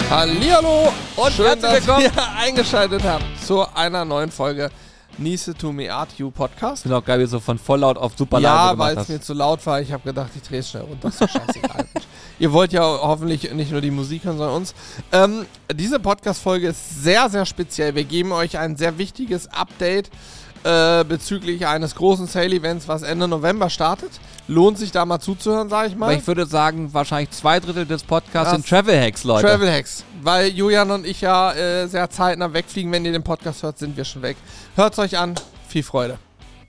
Hallihallo und schön, dass willkommen. ihr eingeschaltet habt zu einer neuen Folge Nice to Me Art You Podcast. Ich finde auch geil, wie du so von voll laut auf super leise Ja, gemacht weil es hast. mir zu laut war. Ich habe gedacht, ich drehe es schnell runter. Ist doch scheißegal. Ihr wollt ja hoffentlich nicht nur die Musik hören, sondern uns. Diese Podcast-Folge ist sehr, sehr speziell. Wir geben euch ein sehr wichtiges Update bezüglich eines großen Sale-Events, was Ende November startet. Lohnt sich da mal zuzuhören, sage ich mal. Aber ich würde sagen, wahrscheinlich 2/3 des Podcasts sind Travel Hacks, Leute. Travel Hacks. Weil Julian und ich ja sehr zeitnah wegfliegen. Wenn ihr den Podcast hört, sind wir schon weg. Hört's euch an. Viel Freude.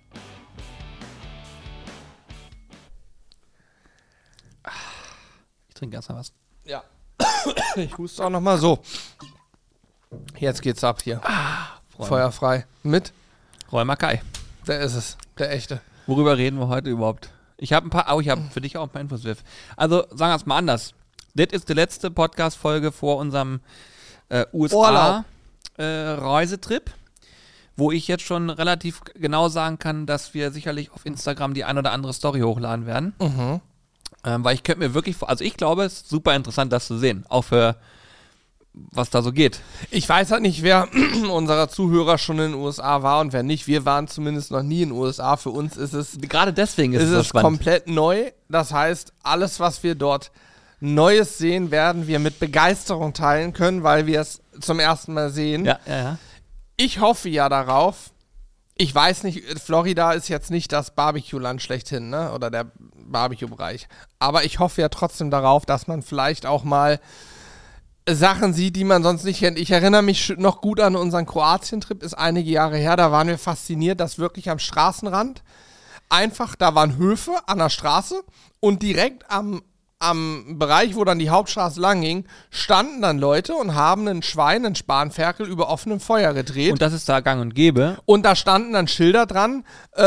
Ich trinke erstmal was. Ja. Ich huste auch nochmal so. Jetzt geht's ab hier. Feuerfrei. Mit? Roy Mackay. Der ist es. Der echte. Worüber reden wir heute überhaupt? Ich habe für dich auch ein paar Infos, Viv. Also, sagen wir es mal anders. Das ist die letzte Podcast-Folge vor unserem USA-Reisetrip, wo ich jetzt schon relativ genau sagen kann, dass wir sicherlich auf Instagram die ein oder andere Story hochladen werden. Mhm. Weil ich könnte mir wirklich, also ich glaube, es ist super interessant, das zu sehen. Auch für was da so geht. Ich weiß halt nicht, wer unserer Zuhörer schon in den USA war und wer nicht. Wir waren zumindest noch nie in den USA. Für uns ist es Gerade deswegen ist es es spannend. komplett neu. Das heißt, alles, was wir dort Neues sehen, werden wir mit Begeisterung teilen können, weil wir es zum ersten Mal sehen. Ja. Ich hoffe ja darauf. Ich weiß nicht, Florida ist jetzt nicht das Barbecue-Land schlechthin, ne? Oder der Barbecue-Bereich. Aber ich hoffe ja trotzdem darauf, dass man vielleicht auch mal Sachen sieht, die man sonst nicht kennt. Ich erinnere mich noch gut an unseren Kroatien-Trip, ist einige Jahre her. Da waren wir fasziniert, dass wirklich am Straßenrand einfach, da waren Höfe an der Straße und direkt am Bereich, wo dann die Hauptstraße lang ging, standen dann Leute und haben einen Schwein, einen Spanferkel über offenem Feuer gedreht. Und das ist da gang und gäbe. Und da standen dann Schilder dran,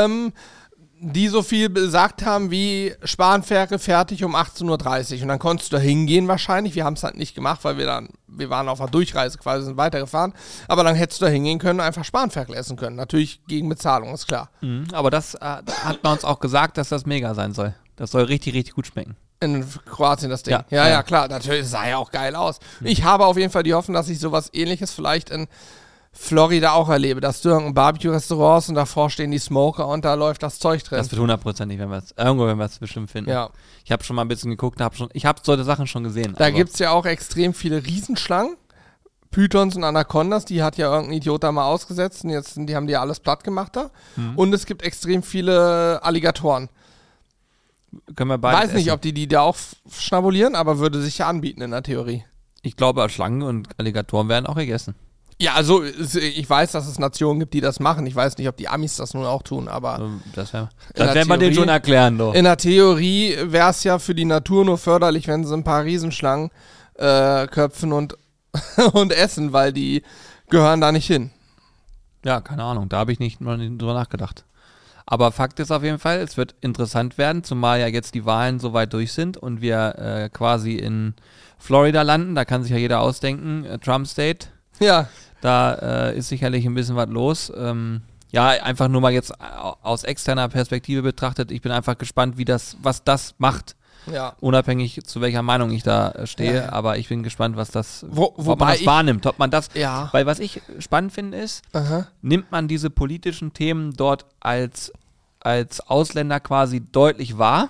die so viel gesagt haben wie Spanferkel fertig um 18:30 Uhr. Und dann konntest du da hingehen wahrscheinlich. Wir haben es halt nicht gemacht, weil wir waren auf einer Durchreise quasi, sind weitergefahren. Aber dann hättest du da hingehen können und einfach Spanferkel essen können. Natürlich gegen Bezahlung, ist klar. Aber das hat man uns auch gesagt, dass das mega sein soll. Das soll richtig, richtig gut schmecken. In Kroatien das Ding. Ja. Ja, klar. Natürlich sah ja auch geil aus. Ich habe auf jeden Fall die Hoffnung, dass ich sowas Ähnliches vielleicht in Florida auch erlebe. Dass du irgendein Barbecue-Restaurants und davor stehen die Smoker und da läuft das Zeug drin. Das wird 100%ig, wenn wir es bestimmt finden. Ja. Ich habe schon mal ein bisschen geguckt, ich habe solche Sachen schon gesehen. Da gibt es ja auch extrem viele Riesenschlangen. Pythons und Anacondas, die hat ja irgendein Idiot da mal ausgesetzt und jetzt haben die ja alles platt gemacht da. Und es gibt extrem viele Alligatoren. Können wir beide Weiß nicht, ob die da auch schnabulieren, aber würde sich ja anbieten in der Theorie. Ich glaube, Schlangen und Alligatoren werden auch gegessen. Ja, also ich weiß, dass es Nationen gibt, die das machen. Ich weiß nicht, ob die Amis das nun auch tun, aber Das werden der wir denen Theorie- schon erklären, doch. in der Theorie wäre es ja für die Natur nur förderlich, wenn sie ein paar Riesenschlangen köpfen und essen, weil die gehören da nicht hin. Ja, keine Ahnung, da habe ich noch nicht drüber nachgedacht. Aber Fakt ist auf jeden Fall, es wird interessant werden, zumal ja jetzt die Wahlen so weit durch sind und wir quasi in Florida landen. Da kann sich ja jeder ausdenken, Trump State. Ja. Da ist sicherlich ein bisschen was los. Einfach nur mal jetzt aus externer Perspektive betrachtet. Ich bin einfach gespannt, was das macht. Ja. Unabhängig zu welcher Meinung ich da stehe. Ja. Aber ich bin gespannt, was das, Wobei ob man das wahrnimmt. Ob man das, Ja. weil was ich spannend finde ist, nimmt man diese politischen Themen dort als Ausländer quasi deutlich wahr?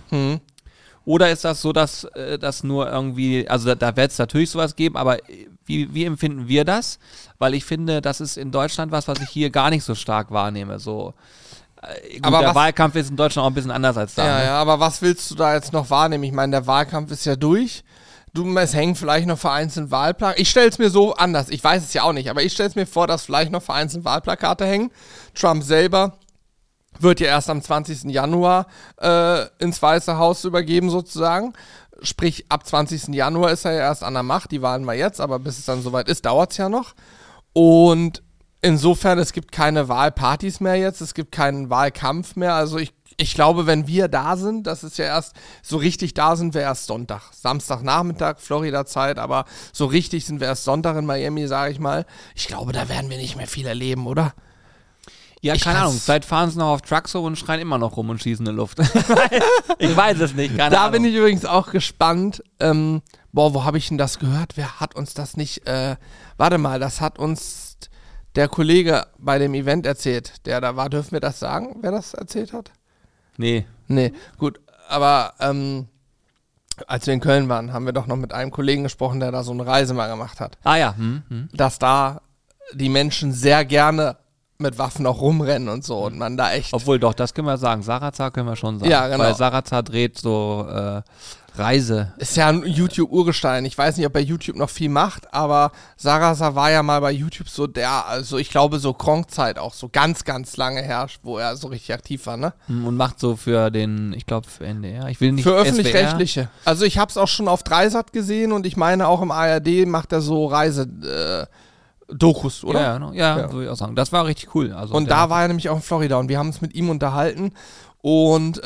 Oder ist das so, dass das nur irgendwie, also da wird es natürlich sowas geben, aber wie empfinden wir das? Weil ich finde, das ist in Deutschland was ich hier gar nicht so stark wahrnehme. So, gut, Aber der Wahlkampf ist in Deutschland auch ein bisschen anders als da. Ja, ne? ja, aber was willst du da jetzt noch wahrnehmen? Ich meine, der Wahlkampf ist ja durch. Es hängen vielleicht noch vereinzelt Wahlplakate. Ich stelle es mir so anders. Ich weiß es ja auch nicht, aber ich stelle es mir vor, dass vielleicht noch vereinzelt Wahlplakate hängen. Trump selber wird ja erst am 20. Januar ins Weiße Haus übergeben sozusagen. Sprich, ab 20. Januar ist er ja erst an der Macht. Die Wahlen wir jetzt, aber bis es dann soweit ist, dauert es ja noch. Und insofern, es gibt keine Wahlpartys mehr jetzt, es gibt keinen Wahlkampf mehr. Also ich glaube, wenn wir da sind, das ist ja erst, so richtig da sind wir erst Sonntag. Samstagnachmittag, Florida-Zeit, aber so richtig sind wir erst Sonntag in Miami, sage ich mal. Ich glaube, da werden wir nicht mehr viel erleben, oder? Ja, keine Ahnung. Seit fahren sie noch auf Trucks hoch und schreien immer noch rum und schießen in die Luft. Ich weiß es nicht, keine Ahnung. Da bin ich übrigens auch gespannt. boah, wo habe ich denn das gehört? Wer hat uns das nicht, warte mal, das hat uns der Kollege bei dem Event erzählt, der da war. Dürfen wir das sagen, wer das erzählt hat? Nee. Nee, gut, aber als wir in Köln waren, haben wir doch noch mit einem Kollegen gesprochen, der da so eine Reise mal gemacht hat. Ah ja. Dass da die Menschen sehr gerne mit Waffen auch rumrennen und so und man da echt... Obwohl doch, das können wir sagen. Sarazar können wir schon sagen. Ja, genau. Weil Sarazar dreht so Reise. Ist ja ein YouTube-Urgestein. Ich weiß nicht, ob er YouTube noch viel macht, aber Sarazar war ja mal bei YouTube so also ich glaube so Kronk-Zeit auch so ganz, ganz lange her, wo er so richtig aktiv war, ne? Und macht so für den, ich glaube für NDR, ich will nicht für Öffentlich-Rechtliche. Also ich habe es auch schon auf Dreisat gesehen und ich meine auch im ARD macht er so Dokus, oder? Ja, würde ich auch sagen. Das war richtig cool. Also und da war er nämlich auch in Florida und wir haben uns mit ihm unterhalten und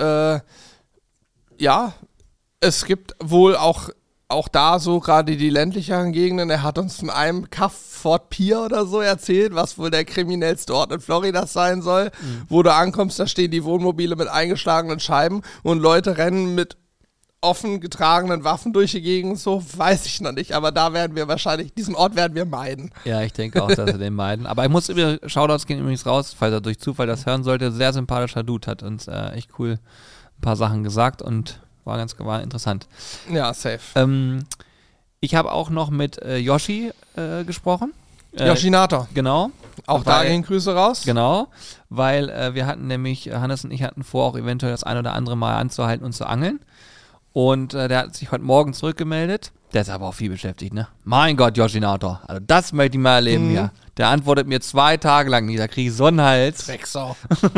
ja, es gibt wohl auch da so gerade die ländlicheren Gegenden. Er hat uns von einem Kaff Fort Pier oder so erzählt, was wohl der kriminellste Ort in Florida sein soll. Wo du ankommst, da stehen die Wohnmobile mit eingeschlagenen Scheiben und Leute rennen mit offen getragenen Waffen durch die Gegend, so weiß ich noch nicht, aber da werden wir wahrscheinlich, diesen Ort werden wir meiden. Ja, ich denke auch, dass wir den meiden. Aber ich muss über Shoutouts gehen übrigens raus, falls er durch Zufall das hören sollte. Sehr sympathischer Dude, hat uns echt cool ein paar Sachen gesagt und war interessant. Ja, safe. Ich habe auch noch mit Yoshi gesprochen. Yoshinator. Genau. Auch da gehen Grüße raus. Genau, weil wir hatten nämlich, Hannes und ich hatten vor, auch eventuell das ein oder andere Mal anzuhalten und zu angeln. Und der hat sich heute Morgen zurückgemeldet. Der ist aber auch viel beschäftigt, ne? Mein Gott, Yoshinator. Also das möchte ich mal erleben hier. Der antwortet mir 2 Tage lang nicht. Da kriege ich Sonnenhals. Drecksau.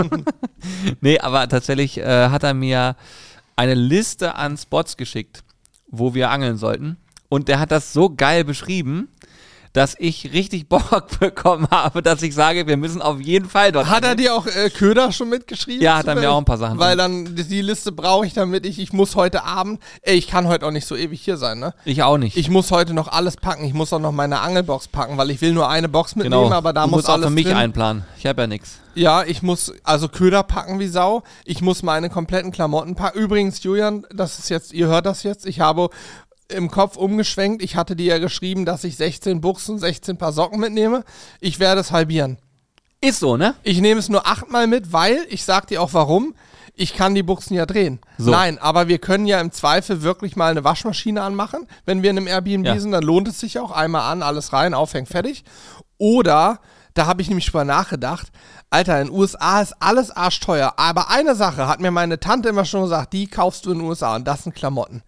Nee, aber tatsächlich hat er mir eine Liste an Spots geschickt, wo wir angeln sollten. Und der hat das so geil beschrieben, dass ich richtig Bock bekommen habe, dass ich sage, wir müssen auf jeden Fall dort Hat er dir auch Köder schon mitgeschrieben? Ja, hat er mir auch ein paar Sachen. Weil dann die Liste brauche ich, damit ich muss heute Abend, ich kann heute auch nicht so ewig hier sein, ne? Ich auch nicht. Ich muss heute noch alles packen. Ich muss auch noch meine Angelbox packen, weil ich will nur eine Box mitnehmen, aber da muss alles auch für mich drin. einplanen. Ich habe ja nichts. Ja, ich muss also Köder packen wie Sau. Ich muss meine kompletten Klamotten packen. Übrigens, Julian, das ist jetzt, ihr hört das jetzt, ich habe im Kopf umgeschwenkt. Ich hatte dir ja geschrieben, dass ich 16 Buchsen, 16 Paar Socken mitnehme. Ich werde es halbieren. Ist so, ne? Ich nehme es nur 8-mal mit, weil, ich sag dir auch warum, ich kann die Buchsen ja drehen. So. Nein, aber wir können ja im Zweifel wirklich mal eine Waschmaschine anmachen. Wenn wir in einem Airbnb sind, dann lohnt es sich auch. Einmal an, alles rein, aufhängen, fertig. Oder, da habe ich nämlich drüber nachgedacht, Alter, in den USA ist alles arschteuer. Aber eine Sache hat mir meine Tante immer schon gesagt, die kaufst du in den USA und das sind Klamotten.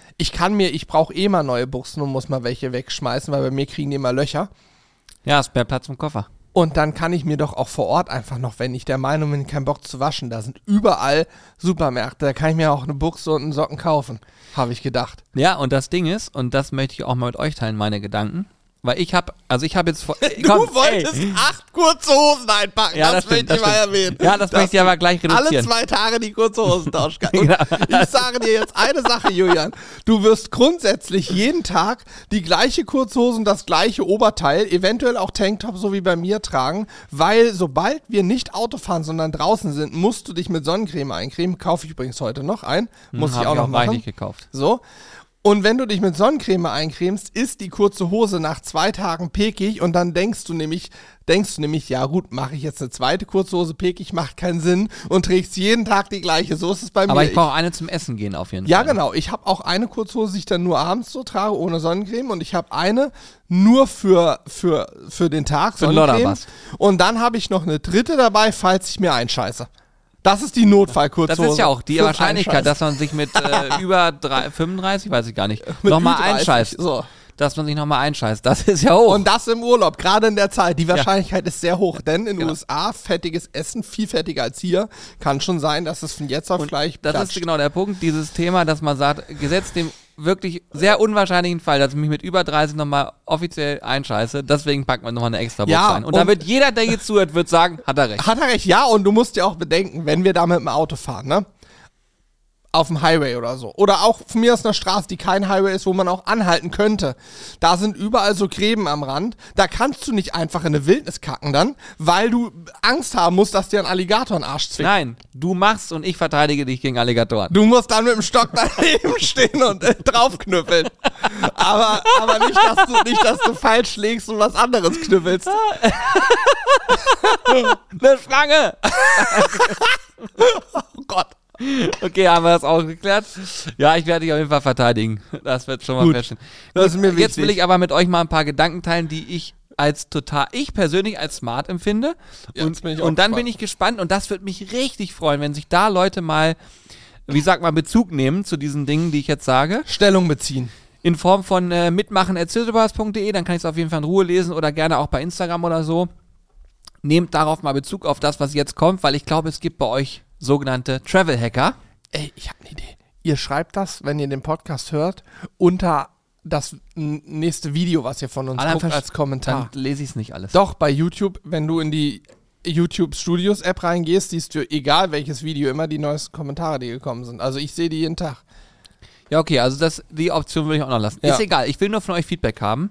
Ich brauche eh mal neue Buchsen und muss mal welche wegschmeißen, weil bei mir kriegen die immer Löcher. Ja, ist mehr Platz im Koffer. Und dann kann ich mir doch auch vor Ort einfach noch, wenn ich der Meinung bin, keinen Bock zu waschen, da sind überall Supermärkte, da kann ich mir auch eine Buchse und einen Socken kaufen, habe ich gedacht. Ja, und das Ding ist, und das möchte ich auch mal mit euch teilen, meine Gedanken, weil ich habe jetzt... Du wolltest 8 kurze Hosen einpacken, ja, das möchte ich mal erwähnen. Ja, das möchte ich aber gleich reduzieren. Alle 2 Tage die kurze Hosen tauschen. Und ich sage dir jetzt eine Sache, Julian. Du wirst grundsätzlich jeden Tag die gleiche kurze Hosen, das gleiche Oberteil, eventuell auch Tanktop, so wie bei mir, tragen, weil sobald wir nicht Auto fahren, sondern draußen sind, musst du dich mit Sonnencreme eincremen. Kaufe ich übrigens heute noch ein. Muss ich auch noch machen. Nicht gekauft. So. Und wenn du dich mit Sonnencreme eincremst, ist die kurze Hose nach 2 Tagen pekig und dann denkst du nämlich, ja gut, mache ich jetzt eine zweite kurze Hose pekig, macht keinen Sinn und trägst jeden Tag die gleiche. So ist es bei mir. Aber ich brauche eine zum Essen gehen auf jeden Fall. Ja, genau. Ich habe auch eine kurze Hose, die ich dann nur abends so trage, ohne Sonnencreme. Und ich habe eine nur für den Tag, für Sonnencreme. Und dann habe ich noch eine dritte dabei, falls ich mir einscheiße. Das ist die Notfallkurzhose. Das ist ja auch die Wahrscheinlichkeit, dass man sich mit über 35, weiß ich gar nicht, nochmal einscheißt. So. Dass man sich nochmal einscheißt. Das ist ja hoch. Und das im Urlaub, gerade in der Zeit. Die Wahrscheinlichkeit ist sehr hoch. Denn in den USA, fettiges Essen, viel fettiger als hier. Kann schon sein, dass es von jetzt auf gleich das ist genau der Punkt, dieses Thema, dass man sagt, gesetzt dem wirklich sehr unwahrscheinlichen Fall, dass ich mich mit über 30 nochmal offiziell einscheiße, deswegen packt man nochmal eine extra Box ein. Und da wird jeder, der jetzt zuhört, wird sagen, hat er recht. Hat er recht, ja. Und du musst ja auch bedenken, wenn wir da mit dem Auto fahren, ne? auf dem Highway oder so. Oder auch von mir aus einer Straße, die kein Highway ist, wo man auch anhalten könnte. Da sind überall so Gräben am Rand. Da kannst du nicht einfach in eine Wildnis kacken dann, weil du Angst haben musst, dass dir ein Alligator in den Arsch zwickt. Nein, du machst und ich verteidige dich gegen Alligatoren. Du musst dann mit dem Stock daneben stehen und draufknüppeln. Aber nicht, dass du falsch schlägst und was anderes knüppelst. Eine Schlange! Oh Gott. Okay, haben wir das auch geklärt? Ja, ich werde dich auf jeden Fall verteidigen. Das wird schon mal feststehen. Das ist mir wichtig. Jetzt will ich aber mit euch mal ein paar Gedanken teilen, die ich persönlich als smart empfinde. Ja, und dann bin ich gespannt und das würde mich richtig freuen, wenn sich da Leute mal, Bezug nehmen zu diesen Dingen, die ich jetzt sage. Stellung beziehen. In Form von mitmachen@silverbars.de, dann kann ich es auf jeden Fall in Ruhe lesen oder gerne auch bei Instagram oder so. Nehmt darauf mal Bezug auf das, was jetzt kommt, weil ich glaube, es gibt bei euch sogenannte Travel-Hacker. Ey, ich habe eine Idee. Ihr schreibt das, wenn ihr den Podcast hört, unter das nächste Video, was ihr von uns guckt, als Kommentar. Dann lese ich es nicht alles. Doch, bei YouTube, wenn du in die YouTube Studios App reingehst, siehst du, egal welches Video, immer die neuesten Kommentare, die gekommen sind. Also ich sehe die jeden Tag. Ja, okay, also die Option würde ich auch noch lassen. Ja. Ist egal, ich will nur von euch Feedback haben.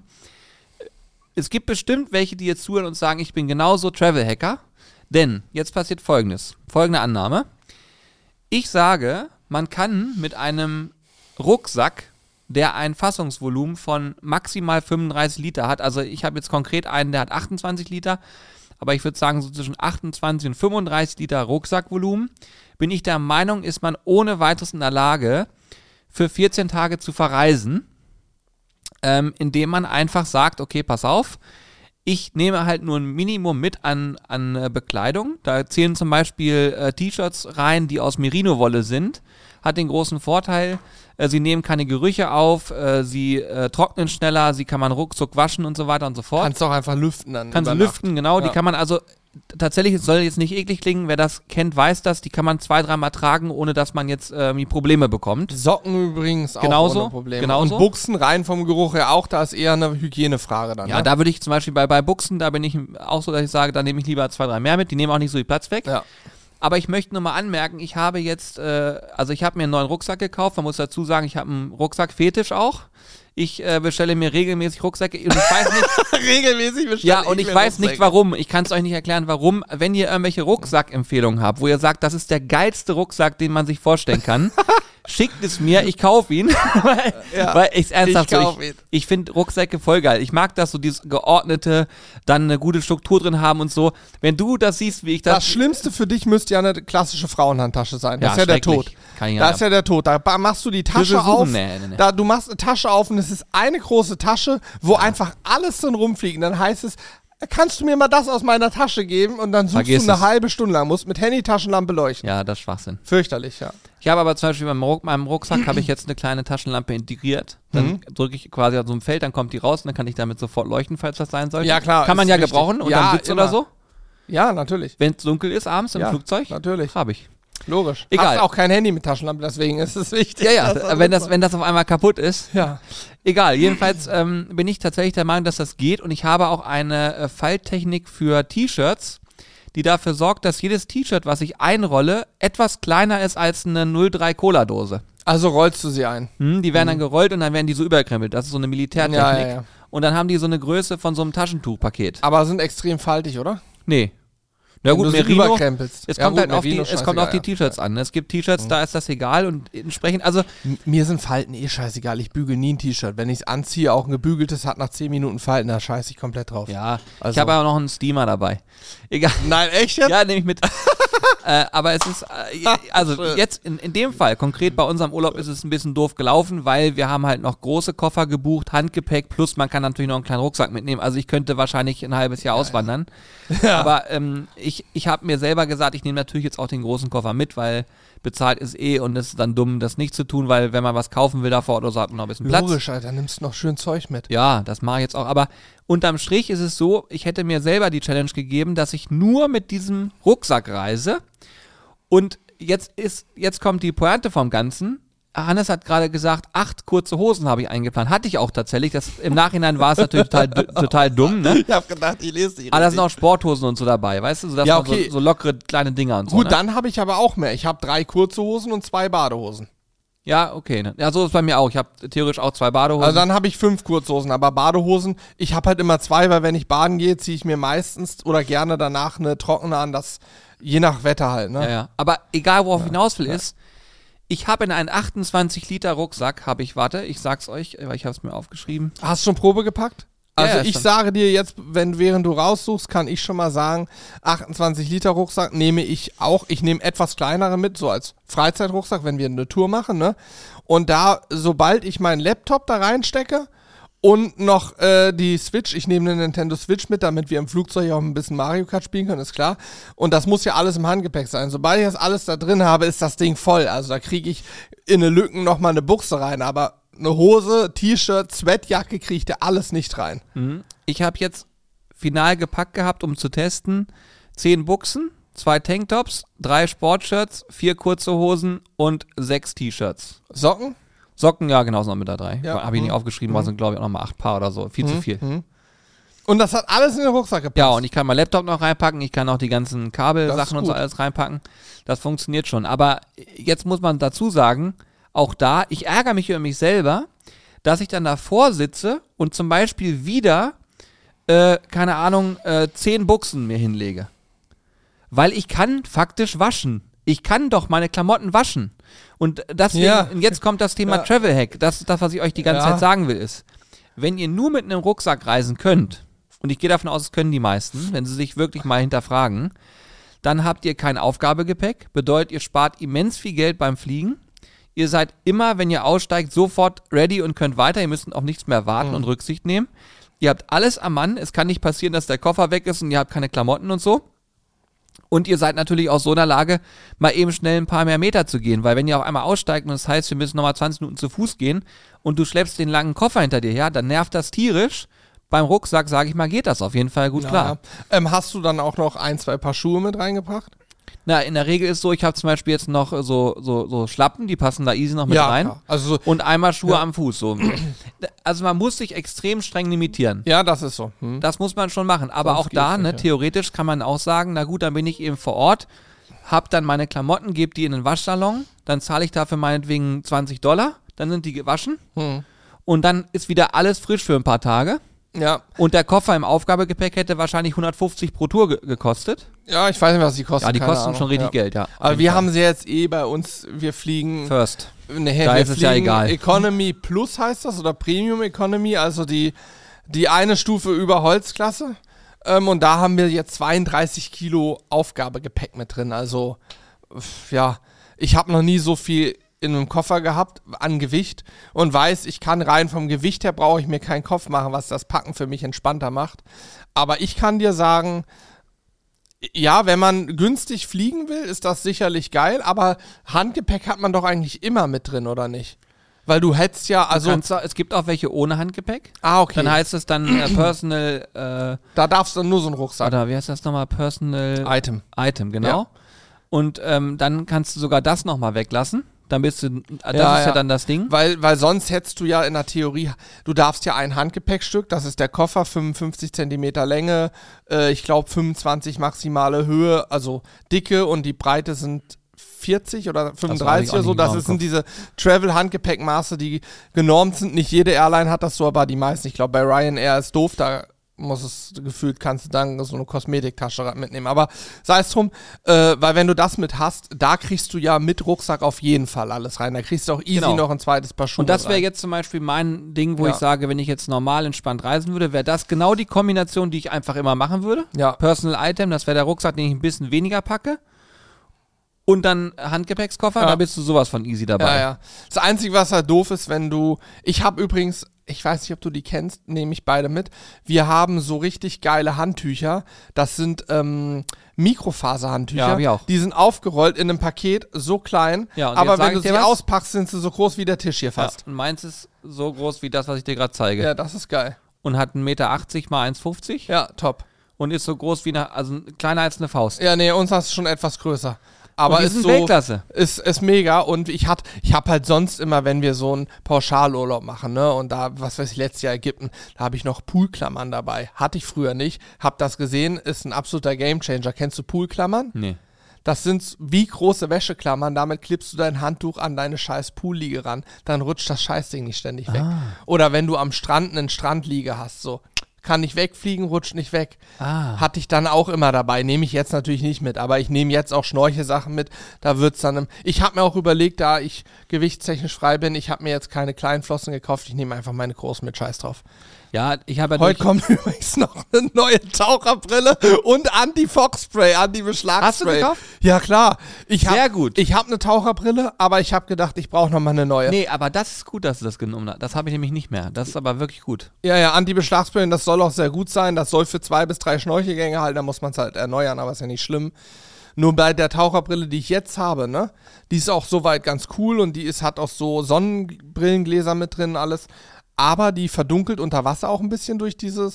Es gibt bestimmt welche, die jetzt zuhören und sagen, ich bin genauso Travel-Hacker. Denn jetzt passiert Folgendes. Folgende Annahme. Ich sage, man kann mit einem Rucksack, der ein Fassungsvolumen von maximal 35 Liter hat, also ich habe jetzt konkret einen, der hat 28 Liter, aber ich würde sagen, so zwischen 28 und 35 Liter Rucksackvolumen, bin ich der Meinung, ist man ohne weiteres in der Lage, für 14 Tage zu verreisen, indem man einfach sagt, okay, pass auf, ich nehme halt nur ein Minimum mit an Bekleidung. Da zählen zum Beispiel T-Shirts rein, die aus Merino-Wolle sind. Hat den großen Vorteil, sie nehmen keine Gerüche auf, sie trocknen schneller, sie kann man ruckzuck waschen und so weiter und so fort. Kannst auch einfach lüften dann. Kannst du lüften, genau. Ja. Die kann man also, tatsächlich, es soll jetzt nicht eklig klingen, wer das kennt, weiß das, die kann man 2-3 Mal tragen, ohne dass man jetzt Probleme bekommt. Socken übrigens auch genauso, ohne Probleme. Genauso. Und Buchsen rein vom Geruch her auch, da ist eher eine Hygienefrage dann. Ja, ne? Da würde ich zum Beispiel bei Buchsen, da bin ich auch so, dass ich sage, da nehme ich lieber 2-3 mehr mit, die nehmen auch nicht so viel Platz weg. Ja. Aber ich möchte nur mal anmerken, ich habe jetzt, ich habe mir einen neuen Rucksack gekauft, man muss dazu sagen, ich habe einen Rucksack-Fetisch auch. Ich bestelle mir regelmäßig Rucksäcke und ich weiß nicht. Regelmäßig bestelle Ja, und ich weiß nicht warum. Ich kann es euch nicht erklären, warum. Wenn ihr irgendwelche Rucksackempfehlungen habt, wo ihr sagt, das ist der geilste Rucksack, den man sich vorstellen kann, schickt es mir, ich kaufe ihn. weil ich ernsthaft ich finde Rucksäcke voll geil. Ich mag das, so dieses geordnete, dann eine gute Struktur drin haben und so. Wenn du das siehst, wie ich das... Das Schlimmste für dich müsste ja eine klassische Frauenhandtasche sein. Das ist ja der Tod. Das ist ja der Tod. Da machst du die Tasche auf. Nee. Du machst eine Tasche auf und es ist eine große Tasche, wo einfach alles drin rumfliegt. Und dann heißt es, kannst du mir mal das aus meiner Tasche geben? Und dann suchst du eine halbe Stunde lang, musst mit Handy-Taschenlampe leuchten. Ja, das ist Schwachsinn. Fürchterlich, ja. Ich habe aber zum Beispiel bei meinem Rucksack habe ich jetzt eine kleine Taschenlampe integriert. Dann drücke ich quasi auf so ein Feld, dann kommt die raus und dann kann ich damit sofort leuchten, falls das sein sollte. Ja, klar. Kann man ja gebrauchen unter dem Sitz oder so. Ja, natürlich. Wenn es dunkel ist abends im Flugzeug. Natürlich. Habe ich. Logisch. Egal. Hast auch kein Handy mit Taschenlampe, deswegen ist es wichtig. Ja, wenn das auf einmal kaputt ist. Ja. Egal, jedenfalls bin ich tatsächlich der Meinung, dass das geht und ich habe auch eine Falttechnik für T-Shirts, die dafür sorgt, dass jedes T-Shirt, was ich einrolle, etwas kleiner ist als eine 0,3 Cola-Dose. Also rollst du sie ein? Die werden dann gerollt und dann werden die so überkrempelt. Das ist so eine Militärtechnik. Ja. Und dann haben die so eine Größe von so einem Taschentuchpaket. Aber sind extrem faltig, oder? Nee. Na gut, Merino, es kommt halt auf die T-Shirts an. Es gibt T-Shirts, da ist das egal und entsprechend, also... Mir sind Falten scheißegal, ich bügel nie ein T-Shirt. Wenn ich es anziehe, auch ein gebügeltes hat nach 10 Minuten Falten, da scheiße ich komplett drauf. Ja, also. Ich habe aber noch einen Steamer dabei. Egal. Nein, echt jetzt? Ja, nehme ich mit. Aber es ist, also jetzt in dem Fall, konkret bei unserem Urlaub ist es ein bisschen doof gelaufen, weil wir haben halt noch große Koffer gebucht, Handgepäck, plus man kann natürlich noch einen kleinen Rucksack mitnehmen. Also ich könnte wahrscheinlich ein halbes Jahr auswandern. Ja. Aber ich habe mir selber gesagt, ich nehme natürlich jetzt auch den großen Koffer mit, weil bezahlt ist und es ist dann dumm, das nicht zu tun, weil wenn man was kaufen will da vor Ort oder so, hat man noch ein bisschen Platz. Logisch, Alter, nimmst du noch schön Zeug mit. Ja, das mache ich jetzt auch. Aber unterm Strich ist es so, ich hätte mir selber die Challenge gegeben, dass ich nur mit diesem Rucksack reise. Und jetzt kommt die Pointe vom Ganzen. Hannes hat gerade gesagt, 8 kurze Hosen habe ich eingeplant. Hatte ich auch tatsächlich. Im Nachhinein war es natürlich total dumm, ne? Ich habe gedacht, ich lese die. Aber da sind auch Sporthosen und so dabei, weißt du? So lockere kleine Dinger und so. Gut, dann habe ich aber auch mehr. Ich habe 3 kurze Hosen und 2 Badehosen. Ja, okay. Ja, so ist bei mir auch. Ich habe theoretisch auch 2 Badehosen. Also dann habe ich 5 Kurzhosen, aber Badehosen, ich habe halt immer 2, weil wenn ich baden gehe, ziehe ich mir meistens oder gerne danach eine trockene an, das je nach Wetter halt, ne? Ja. Aber egal, worauf ich hinaus will, ist, ich habe in einen 28 Liter Rucksack, ich sag's euch, weil ich habe es mir aufgeschrieben. Hast du schon Probe gepackt? Also Ja, ich schon. sage dir jetzt, während du raussuchst, kann ich schon mal sagen, 28 Liter Rucksack nehme ich auch. Ich nehme etwas kleinere mit, so als Freizeitrucksack, wenn wir eine Tour machen, ne? Und da, sobald ich meinen Laptop da reinstecke und noch die Switch, ich nehme eine Nintendo Switch mit, damit wir im Flugzeug auch ein bisschen Mario Kart spielen können, ist klar. Und das muss ja alles im Handgepäck sein. Sobald ich das alles da drin habe, ist das Ding voll. Also da kriege ich in eine Lücken nochmal eine Buchse rein, aber eine Hose, T-Shirt, Sweatjacke kriege ich da alles nicht rein. Ich habe jetzt final gepackt gehabt, um zu testen, 10 Buchsen, 2 Tanktops, 3 Sportshirts, 4 kurze Hosen und 6 T-Shirts. Socken? Socken, ja, genau, sind noch mit da 3. Ja. Habe ich nicht aufgeschrieben, waren sind, glaube ich, auch nochmal 8 Paar oder so. Viel zu viel. Und das hat alles in den Rucksack gepasst. Ja, und ich kann mein Laptop noch reinpacken, ich kann auch die ganzen Kabelsachen und so gut. alles reinpacken. Das funktioniert schon. Aber jetzt muss man dazu sagen, auch da, ich ärgere mich über mich selber, dass ich dann davor sitze und zum Beispiel wieder, 10 Buchsen mir hinlege. Weil ich kann faktisch waschen. Ich kann doch meine Klamotten waschen. Und deswegen, und jetzt kommt das Thema Travel Hack. Das, was ich euch die ganze Zeit sagen will, ist, wenn ihr nur mit einem Rucksack reisen könnt, und ich gehe davon aus, es können die meisten, wenn sie sich wirklich mal hinterfragen, dann habt ihr kein Aufgabegepäck, bedeutet, ihr spart immens viel Geld beim Fliegen. Ihr seid immer, wenn ihr aussteigt, sofort ready und könnt weiter. Ihr müsst auf nichts mehr warten und Rücksicht nehmen. Ihr habt alles am Mann. Es kann nicht passieren, dass der Koffer weg ist und ihr habt keine Klamotten und so. Und ihr seid natürlich auch so in der Lage, mal eben schnell ein paar mehr Meter zu gehen. Weil wenn ihr auf einmal aussteigt und das heißt, wir müssen nochmal 20 Minuten zu Fuß gehen und du schleppst den langen Koffer hinter dir her, dann nervt das tierisch. Beim Rucksack, sage ich mal, geht das auf jeden Fall gut klar. Hast du dann auch noch 1, 2 Paar Schuhe mit reingebracht? Na, in der Regel ist so, ich habe zum Beispiel jetzt noch so Schlappen, die passen da easy noch mit rein. Ja, also Und einmal Schuhe am Fuß. So. Also man muss sich extrem streng limitieren. ja, das ist so. Das muss man schon machen. Aber Sonst auch da, geht's nicht, ja. theoretisch kann man auch sagen, na gut, dann bin ich eben vor Ort, hab dann meine Klamotten, gebe die in den Waschsalon, dann zahle ich dafür meinetwegen $20, dann sind die gewaschen und dann ist wieder alles frisch für ein paar Tage. Ja. Und der Koffer im Aufgabegepäck hätte wahrscheinlich 150 pro Tour gekostet. Ja, ich weiß nicht, was die kosten. Ja, die keine kosten Ahnung. schon richtig Geld, ja. Aber wir haben sie jetzt bei uns, wir fliegen... First. Nee, Da wir ist es ja fliegen egal. Economy Plus heißt das oder Premium Economy, also die eine Stufe über Holzklasse. Und da haben wir jetzt 32 Kilo Aufgabegepäck mit drin. Also, ja, ich habe noch nie so viel in einem Koffer gehabt an Gewicht und weiß, ich kann rein vom Gewicht her, brauche ich mir keinen Kopf machen, was das Packen für mich entspannter macht. Aber ich kann dir sagen, ja, wenn man günstig fliegen will, ist das sicherlich geil, aber Handgepäck hat man doch eigentlich immer mit drin, oder nicht? Weil du hättest ja, also... Es gibt auch welche ohne Handgepäck. okay. Dann heißt es dann Personal... da darfst du nur so einen Rucksack. oder wie heißt das nochmal? Personal... Item. genau. Ja. Und dann kannst du sogar das nochmal weglassen. Dann bist du... Das Ja, ist ja ja. dann das Ding. Weil sonst hättest du ja in der Theorie, du darfst ja ein Handgepäckstück, das ist der Koffer, 55 Zentimeter Länge, ich glaube 25 maximale Höhe, also Dicke und die Breite sind 40 oder 35 oder so. Das sind diese Travel-Handgepäckmaße, die genormt sind. Nicht jede Airline hat das so, aber die meisten. Ich glaube, bei Ryanair ist doof, da muss es gefühlt, kannst du dann so eine Kosmetiktasche mitnehmen. Aber sei es drum, weil wenn du das mit hast, da kriegst du ja mit Rucksack auf jeden Fall alles rein. Da kriegst du auch easy noch ein zweites Paar Schuhe Und das wäre rein. jetzt zum Beispiel mein Ding, wo ich sage, wenn ich jetzt normal entspannt reisen würde, wäre das genau die Kombination, die ich einfach immer machen würde. Ja. Personal Item, das wäre der Rucksack, den ich ein bisschen weniger packe. Und dann Handgepäckskoffer, da bist du sowas von easy dabei. Ja, ja. Das Einzige, was halt doof ist, wenn du... Ich habe übrigens, ich weiß nicht, ob du die kennst, nehme ich beide mit. Wir haben so richtig geile Handtücher. Das sind Mikrofaserhandtücher. Ja, hab ich auch. Die sind aufgerollt in einem Paket, so klein. Ja, und aber jetzt wenn sag du ich dir sie was? auspackst, sind sie so groß wie der Tisch hier fast. Und meins ist so groß wie das, was ich dir gerade zeige. Ja, das ist geil. Und hat 1,80 Meter mal 1,50 Ja, top. und ist so groß wie also kleiner als eine Faust. Ja, nee, uns ist schon etwas größer. Aber Und die ist sind so, Weltklasse. ist mega und ich habe halt sonst immer, wenn wir so einen Pauschalurlaub machen, ne, und da, was weiß ich, letztes Jahr Ägypten, da habe ich noch Poolklammern dabei. Hatte ich früher nicht, hab das gesehen, ist ein absoluter Gamechanger. Kennst du Poolklammern? Nee. Das sind wie große Wäscheklammern, damit klippst du dein Handtuch an deine scheiß Poolliege ran, dann rutscht das Scheißding nicht ständig weg. Oder wenn du am Strand eine Strandliege hast, so, kann nicht wegfliegen, rutscht nicht weg. Hatte ich dann auch immer dabei, nehme ich jetzt natürlich nicht mit, aber ich nehme jetzt auch Schnorchelsachen mit, da wird's dann, ich habe mir auch überlegt, da ich gewichtstechnisch frei bin, ich habe mir jetzt keine kleinen Flossen gekauft, ich nehme einfach meine großen mit, scheiß drauf. Ja, ich habe heute kommt übrigens noch eine neue Taucherbrille und Anti-Fog-Spray, Anti-Beschlag-Spray. Hast du gekauft? Ja, klar. Sehr gut. Ich habe eine Taucherbrille, aber ich habe gedacht, ich brauche nochmal eine neue. Nee, aber das ist gut, dass du das genommen hast. Das habe ich nämlich nicht mehr. Das ist aber wirklich gut. Ja, Anti-Beschlag-Spray, das soll auch sehr gut sein. Das soll für 2 bis 3 Schnorchelgänge halten, da muss man es halt erneuern, aber ist ja nicht schlimm. Nur bei der Taucherbrille, die ich jetzt habe, ne, die ist auch soweit ganz cool und hat auch so Sonnenbrillengläser mit drin, alles. Aber die verdunkelt unter Wasser auch ein bisschen durch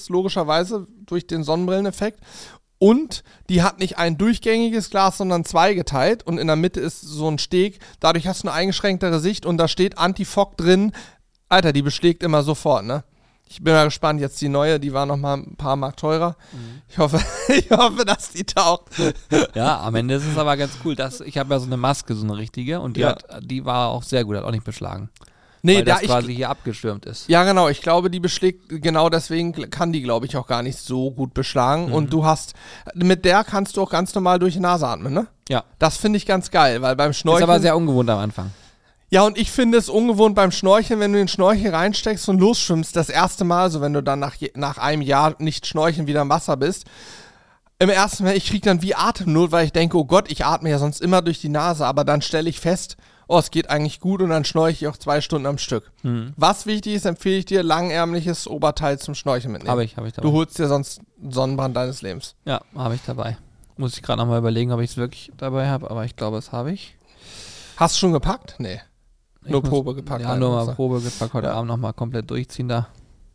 durch den Sonnenbrilleneffekt. Und die hat nicht ein durchgängiges Glas, sondern 2 geteilt. Und in der Mitte ist so ein Steg. Dadurch hast du eine eingeschränktere Sicht und da steht Anti-Fog drin. Alter, die beschlägt immer sofort, ne? Ich bin mal gespannt, jetzt die neue, die war noch mal ein paar Mark teurer. Ich hoffe, dass die taucht. Ja, am Ende ist es aber ganz cool. Ich habe ja so eine Maske, so eine richtige. Und die war auch sehr gut, hat auch nicht beschlagen. Nee, weil das quasi hier abgestürmt ist. Ja, genau. Ich glaube, die beschlägt, genau deswegen kann die, glaube ich, auch gar nicht so gut beschlagen. Und mit der kannst du auch ganz normal durch die Nase atmen, ne? Ja. Das finde ich ganz geil, weil beim Schnorcheln... Ist aber sehr ungewohnt am Anfang. Ja, und ich finde es ungewohnt beim Schnorcheln, wenn du den Schnorchel reinsteckst und losschwimmst, das erste Mal, so wenn du dann nach einem Jahr nicht schnorcheln wieder im Wasser bist. Im ersten Mal, ich kriege dann wie Atemnot, weil ich denke, oh Gott, ich atme ja sonst immer durch die Nase, aber dann stelle ich fest... Oh, es geht eigentlich gut und dann schnorche ich auch 2 Stunden am Stück. Was wichtig ist, empfehle ich dir, langärmliches Oberteil zum Schnorcheln mitnehmen. Habe ich dabei. Du holst dir sonst einen Sonnenbrand deines Lebens. Ja, habe ich dabei. Muss ich gerade nochmal überlegen, ob ich es wirklich dabei habe, aber ich glaube, das habe ich. Hast du schon gepackt? Nee. Probe gepackt. Ja, nur mal Probe gepackt, heute Abend nochmal komplett durchziehen da.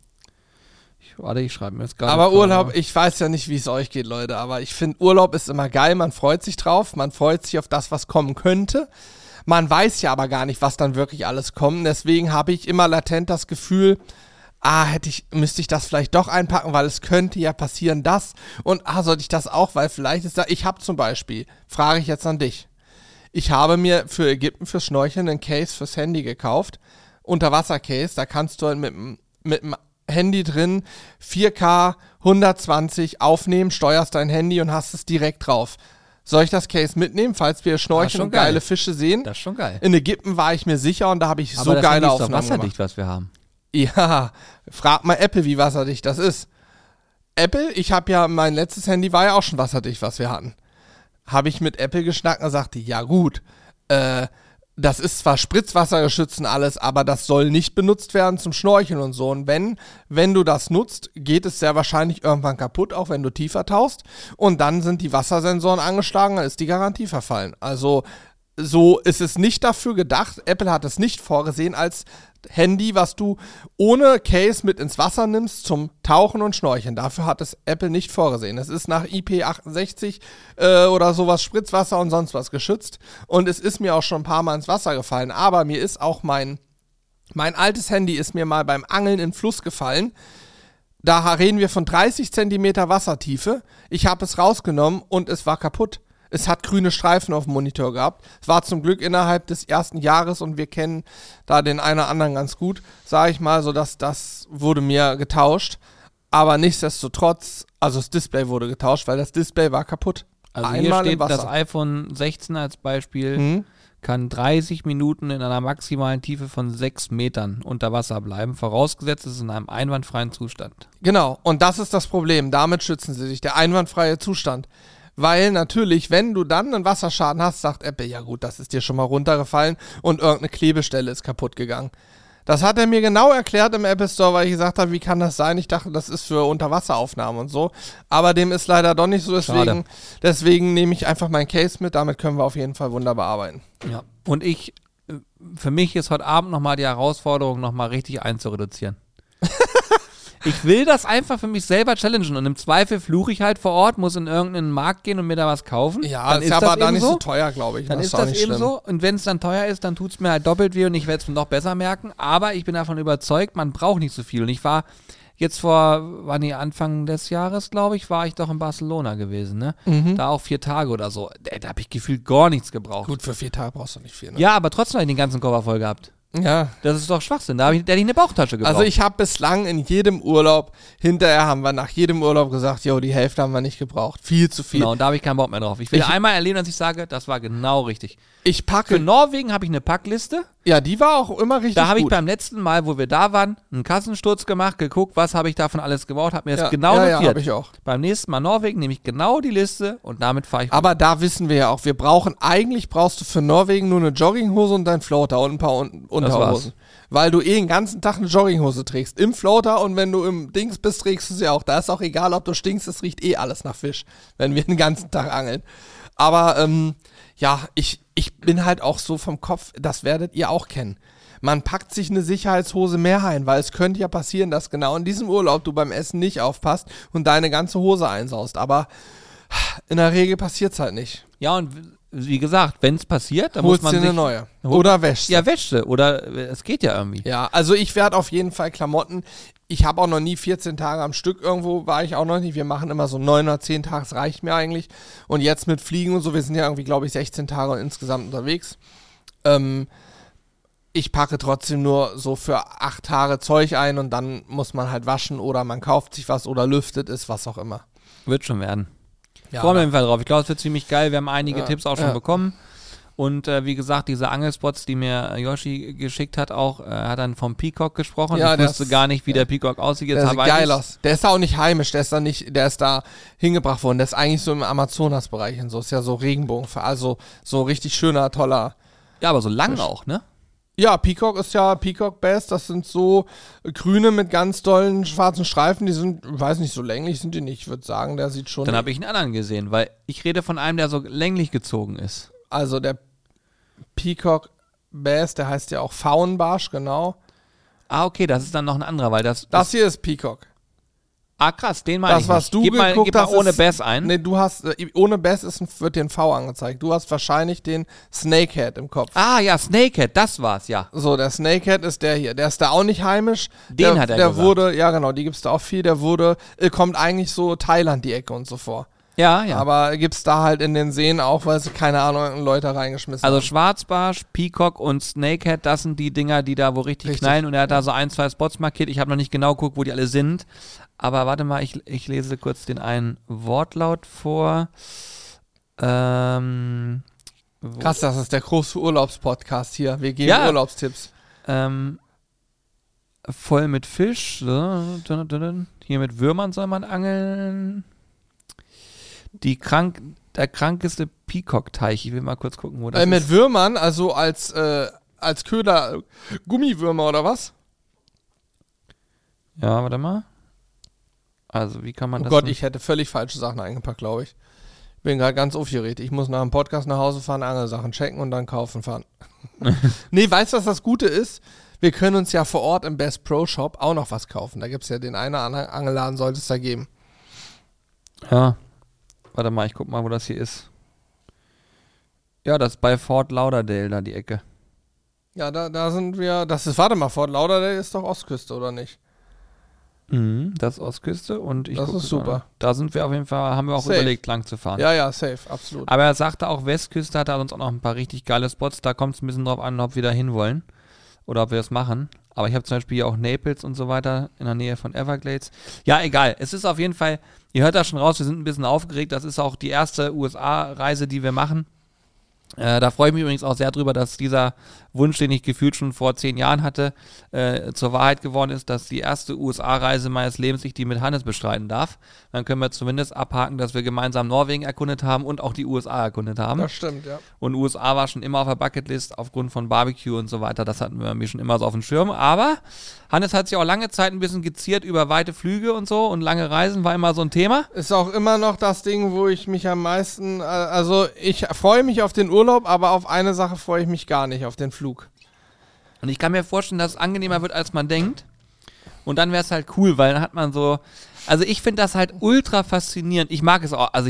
Ich schreibe mir jetzt gerade. Aber Urlaub, ich weiß ja nicht, wie es euch geht, Leute, aber ich finde, Urlaub ist immer geil, man freut sich drauf, man freut sich auf das, was kommen könnte. Man weiß ja aber gar nicht, was dann wirklich alles kommt. Deswegen habe ich immer latent das Gefühl, müsste ich das vielleicht doch einpacken, weil es könnte ja passieren, das. Und sollte ich das auch, weil vielleicht ist da, ich habe zum Beispiel, frage ich jetzt an dich, ich habe mir für Ägypten fürs Schnorcheln einen Case fürs Handy gekauft, Unterwasser-Case, da kannst du mit dem Handy drin 4K 120 aufnehmen, steuerst dein Handy und hast es direkt drauf. Soll ich das Case mitnehmen, falls wir schnorcheln und geile Fische sehen? Das ist schon geil. In Ägypten war ich mir sicher und da habe ich so geile Aufnahmen gemacht. Aber das ist doch wasserdicht, was wir haben. Ja, frag mal Apple, wie wasserdicht das ist. Apple, mein letztes Handy war ja auch schon wasserdicht, was wir hatten. Habe ich mit Apple geschnackt und sagte, ja gut, das ist zwar spritzwassergeschützt und alles, aber das soll nicht benutzt werden zum Schnorcheln und so. Und wenn du das nutzt, geht es sehr wahrscheinlich irgendwann kaputt, auch wenn du tiefer tauchst. Und dann sind die Wassersensoren angeschlagen, dann ist die Garantie verfallen. Also so ist es nicht dafür gedacht. Apple hat es nicht vorgesehen als Handy, was du ohne Case mit ins Wasser nimmst zum Tauchen und Schnorcheln. Dafür hat es Apple nicht vorgesehen. Es ist nach IP68 oder sowas Spritzwasser und sonst was geschützt. Und es ist mir auch schon ein paar Mal ins Wasser gefallen. Aber mir ist auch mein altes Handy ist mir mal beim Angeln in den Fluss gefallen. Da reden wir von 30 Zentimeter Wassertiefe. Ich habe es rausgenommen und es war kaputt. Es hat grüne Streifen auf dem Monitor gehabt. Es war zum Glück innerhalb des ersten Jahres und wir kennen da den einen oder anderen ganz gut, sage ich mal, so dass das wurde mir getauscht. Aber nichtsdestotrotz, also das Display wurde getauscht, weil das Display war kaputt. Also hier steht, das iPhone 16 als Beispiel kann 30 Minuten in einer maximalen Tiefe von 6 Metern unter Wasser bleiben, vorausgesetzt es ist in einem einwandfreien Zustand. Genau, und das ist das Problem. Damit schützen sie sich, der einwandfreie Zustand. Weil natürlich, wenn du dann einen Wasserschaden hast, sagt Apple, ja gut, das ist dir schon mal runtergefallen und irgendeine Klebestelle ist kaputt gegangen. Das hat er mir genau erklärt im Apple Store, weil ich gesagt habe, wie kann das sein? Ich dachte, das ist für Unterwasseraufnahmen und so. Aber dem ist leider doch nicht so, deswegen nehme ich einfach mein Case mit, damit können wir auf jeden Fall wunderbar arbeiten. Ja, und für mich ist heute Abend nochmal die Herausforderung, nochmal richtig einzureduzieren. Ich will das einfach für mich selber challengen und im Zweifel fluche ich halt vor Ort, muss in irgendeinen Markt gehen und mir da was kaufen. Ja, dann ist aber da nicht so teuer, glaube ich. Dann ist das eben so und wenn es dann teuer ist, dann tut es mir halt doppelt weh und ich werde es noch besser merken, aber ich bin davon überzeugt, man braucht nicht so viel und ich war Anfang des Jahres, glaube ich, war ich doch in Barcelona gewesen, ne? Da auch 4 Tage oder so. Da habe ich gefühlt gar nichts gebraucht. Gut, für 4 Tage brauchst du nicht viel, ne? Ja, aber trotzdem habe ich den ganzen Koffer voll gehabt. Ja. Das ist doch Schwachsinn. Da hätte ich eine Bauchtasche gebraucht. Also ich habe bislang in jedem Urlaub, hinterher haben wir nach jedem Urlaub gesagt, jo, die Hälfte haben wir nicht gebraucht. Viel zu viel. Genau, und da habe ich keinen Bock mehr drauf. Ich will einmal erleben, dass ich sage, das war genau richtig. Ich packe. Für Norwegen habe ich eine Packliste. Ja, die war auch immer richtig gut. Da habe ich beim letzten Mal, wo wir da waren, einen Kassensturz gemacht, geguckt, was habe ich davon alles gebraucht, habe mir das genau notiert. Ja, habe ich auch. Beim nächsten Mal Norwegen nehme ich genau die Liste und damit fahre ich. Aber da wissen wir ja auch, eigentlich brauchst du für Norwegen nur eine Jogginghose und dein Floater und ein paar Unterhosen. Weil du den ganzen Tag eine Jogginghose trägst. Im Floater und wenn du im Dings bist, trägst du sie auch. Da ist auch egal, ob du stinkst, es riecht alles nach Fisch, wenn wir den ganzen Tag angeln. Aber ich bin halt auch so vom Kopf, das werdet ihr auch kennen. Man packt sich eine Sicherheitshose mehr ein, weil es könnte ja passieren, dass genau in diesem Urlaub du beim Essen nicht aufpasst und deine ganze Hose einsaust. Aber in der Regel passiert es halt nicht. Ja, und wie gesagt, wenn es passiert, dann holst muss man dir eine neue. Oder wäschst du. Ja, wäschst du. Oder es geht ja irgendwie. Ja, also ich werde auf jeden Fall Klamotten. Ich habe auch noch nie 14 Tage am Stück irgendwo, war ich auch noch nicht. Wir machen immer so 9 oder 10 Tage, das reicht mir eigentlich. Und jetzt mit Fliegen und so, wir sind ja irgendwie, glaube ich, 16 Tage insgesamt unterwegs. Ich packe trotzdem nur so für 8 Tage Zeug ein und dann muss man halt waschen oder man kauft sich was oder lüftet es, was auch immer. Wird schon werden. Ja, freuen wir auf jeden Fall drauf. Ich glaube, es wird ziemlich geil. Wir haben einige Tipps auch schon bekommen. Und wie gesagt, diese Angelspots, die mir Yoshi geschickt hat, auch, hat dann vom Peacock gesprochen. Ja, ich wusste gar nicht, wie der Peacock aussieht. Der sieht geil aus. Der ist da auch nicht heimisch, der ist da hingebracht worden. Der ist eigentlich so im Amazonas-Bereich und so. Ist ja so Regenbogen, also so richtig schöner, toller. Ja, aber so lang auch, ne? Ja, Peacock ist ja Peacock Bass, das sind so grüne mit ganz dollen schwarzen Streifen, die sind, weiß nicht, so länglich sind die nicht, ich würde sagen, der sieht schon... Dann habe ich einen anderen gesehen, weil ich rede von einem, der so länglich gezogen ist. Also der Peacock Bass, der heißt ja auch Faunbarsch, genau. Ah, okay, das ist dann noch ein anderer, weil das hier ist Peacock. Ah, krass, den meine ich was nicht. Du gib mal ohne ist, Bass ein. Nee, du hast, ohne Bass wird dir ein V angezeigt. Du hast wahrscheinlich den Snakehead im Kopf. Ah, ja, Snakehead, das war's, ja. So, der Snakehead ist der hier. Der ist da auch nicht heimisch. Den hat er der gesagt. wurde, ja genau, die gibt's da auch viel. Der kommt eigentlich so Thailand die Ecke und so vor. Ja, ja. Aber gibt's da halt in den Seen auch, weil sie, keine Ahnung, Leute reingeschmissen haben. Also Schwarzbarsch, Peacock und Snakehead, das sind die Dinger, die da wo richtig knallen. Und er hat da so 1, 2 Spots markiert. Ich habe noch nicht genau geguckt, wo die alle sind. Aber warte mal, ich lese kurz den einen Wortlaut vor. Krass, das ist der große Urlaubspodcast hier. Wir geben Urlaubstipps. Voll mit Fisch. So. Hier mit Würmern soll man angeln. Der krankeste Peacock-Teich. Ich will mal kurz gucken, wo das ist. Mit Würmern, also als Köder Gummiwürmer oder was? Ja, warte mal. Also, wie kann man das... Oh Gott, ich hätte völlig falsche Sachen eingepackt, glaube ich. Ich bin gerade ganz aufgeregt. Ich muss nach dem Podcast nach Hause fahren, Angelsachen checken und dann kaufen fahren. Nee, weißt du, was das Gute ist? Wir können uns ja vor Ort im Best Pro Shop auch noch was kaufen. Da gibt es ja den einen oder anderen Angelladen, sollte es da geben. Ja. Warte mal, ich guck mal, wo das hier ist. Ja, das ist bei Fort Lauderdale, da die Ecke. Ja, da sind wir, warte mal, Fort Lauderdale ist doch Ostküste, oder nicht? Das ist Ostküste und das ist super. Da sind wir auf jeden Fall, haben wir auch überlegt, lang zu fahren. Ja, safe, absolut. Aber er sagte auch, Westküste hat er uns auch noch ein paar richtig geile Spots, da kommt es ein bisschen drauf an, ob wir da hinwollen oder ob wir das machen. Aber ich habe zum Beispiel hier auch Naples und so weiter in der Nähe von Everglades. Ja, egal. Es ist auf jeden Fall, ihr hört da schon raus, wir sind ein bisschen aufgeregt. Das ist auch die erste USA-Reise, die wir machen. Da freue ich mich übrigens auch sehr drüber, dass dieser Wunsch, den ich gefühlt schon vor 10 Jahren hatte, zur Wahrheit geworden ist, dass die erste USA-Reise meines Lebens ich die mit Hannes bestreiten darf. Dann können wir zumindest abhaken, dass wir gemeinsam Norwegen erkundet haben und auch die USA erkundet haben. Das stimmt, ja. Und USA war schon immer auf der Bucketlist aufgrund von Barbecue und so weiter. Das hatten wir mir schon immer so auf dem Schirm. Aber Hannes hat sich auch lange Zeit ein bisschen geziert über weite Flüge und so und lange Reisen war immer so ein Thema. Ist auch immer noch das Ding, wo ich mich am meisten, also ich freue mich auf den Urlaub, aber auf eine Sache freue ich mich gar nicht, auf den Flug. Und ich kann mir vorstellen, dass es angenehmer wird, als man denkt. Und dann wäre es halt cool, weil dann hat man so, also ich finde das halt ultra faszinierend. Ich mag es auch, also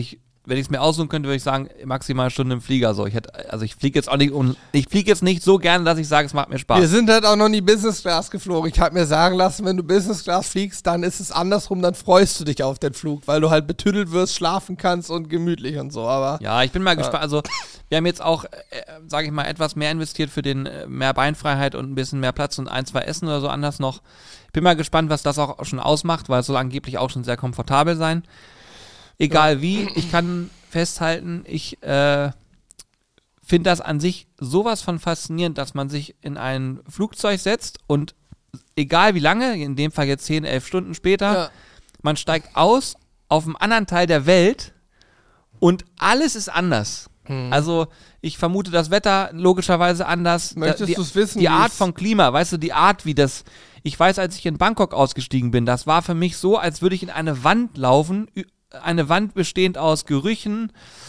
wenn ich es mir aussuchen könnte, würde ich sagen, maximal eine Stunde im Flieger. So. Ich fliege jetzt auch nicht ich fliege jetzt nicht so gern, dass ich sage, es macht mir Spaß. Wir sind halt auch noch nie Business Class geflogen. Ich habe mir sagen lassen, wenn du Business Class fliegst, dann ist es andersrum, dann freust du dich auf den Flug, weil du halt betüdelt wirst, schlafen kannst und gemütlich und so. Aber ja, ich bin mal gespannt. Also wir haben jetzt auch, sage ich mal, etwas mehr investiert für den mehr Beinfreiheit und ein bisschen mehr Platz und 1, 2 Essen oder so anders noch. Ich bin mal gespannt, was das auch schon ausmacht, weil es soll angeblich auch schon sehr komfortabel sein. Egal wie, ich kann festhalten, ich finde das an sich sowas von faszinierend, dass man sich in ein Flugzeug setzt und egal wie lange, in dem Fall jetzt 10, 11 Stunden später, man steigt aus auf einem anderen Teil der Welt und alles ist anders. Also ich vermute das Wetter logischerweise anders. Möchtest du es wissen? Die Art von Klima, weißt du, die Art wie das... Ich weiß, als ich in Bangkok ausgestiegen bin, das war für mich so, als würde ich in eine Wand laufen, eine Wand bestehend aus Gerüchen,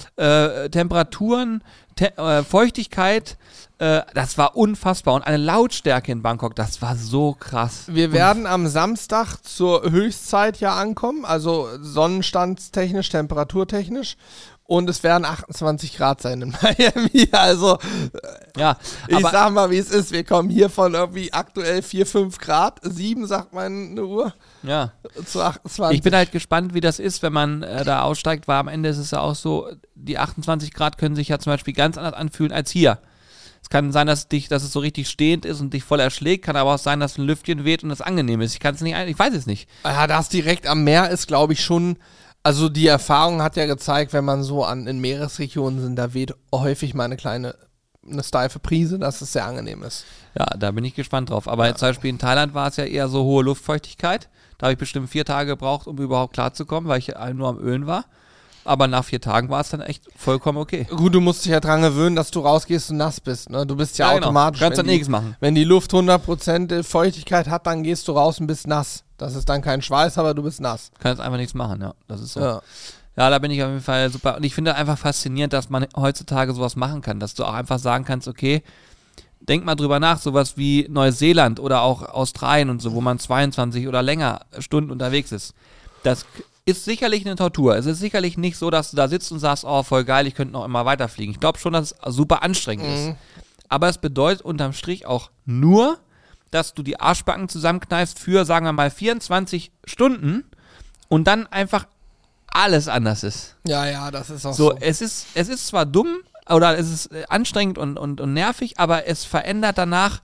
Temperaturen, Feuchtigkeit, das war unfassbar. Und eine Lautstärke in Bangkok, das war so krass. Wir werden am Samstag zur Höchstzeit ja ankommen, also sonnenstandstechnisch, temperaturtechnisch. Und es werden 28 Grad sein in Miami. Also, ja, ich sag mal, wie es ist. Wir kommen hier von irgendwie aktuell 4, 5 Grad. 7, sagt meine Uhr. Ja. Zu 28. Ich bin halt gespannt, wie das ist, wenn man da aussteigt, weil am Ende ist es ja auch so, die 28 Grad können sich ja zum Beispiel ganz anders anfühlen als hier. Es kann sein, dass es so richtig stehend ist und dich voll erschlägt, kann aber auch sein, dass ein Lüftchen weht und es angenehm ist. Ich weiß es nicht. Ja, das direkt am Meer ist, glaube ich, schon... Also die Erfahrung hat ja gezeigt, wenn man so in Meeresregionen sind, da weht häufig mal eine steife Brise, dass es sehr angenehm ist. Ja, da bin ich gespannt drauf. Aber jetzt zum Beispiel in Thailand war es ja eher so hohe Luftfeuchtigkeit. Da habe ich bestimmt 4 Tage gebraucht, um überhaupt klarzukommen, weil ich nur am Ölen war. Aber nach 4 Tagen war es dann echt vollkommen okay. Gut, du musst dich ja dran gewöhnen, dass du rausgehst und nass bist. Ne? Du bist ja automatisch. Du kannst dann nichts machen. Wenn die Luft 100% Feuchtigkeit hat, dann gehst du raus und bist nass. Das ist dann kein Schweiß, aber du bist nass. Du kannst einfach nichts machen, ja. Das ist so. Ja, da bin ich auf jeden Fall super. Und ich finde einfach faszinierend, dass man heutzutage sowas machen kann. Dass du auch einfach sagen kannst, okay, denk mal drüber nach, sowas wie Neuseeland oder auch Australien und so, wo man 22 oder länger Stunden unterwegs ist. Das ist sicherlich eine Tortur. Es ist sicherlich nicht so, dass du da sitzt und sagst, oh, voll geil, ich könnte noch immer weiterfliegen. Ich glaube schon, dass es super anstrengend ist. Aber es bedeutet unterm Strich auch nur, dass du die Arschbacken zusammenkneifst für, sagen wir mal, 24 Stunden und dann einfach alles anders ist. Ja, das ist auch so. Es ist zwar dumm oder es ist anstrengend und nervig, aber es verändert danach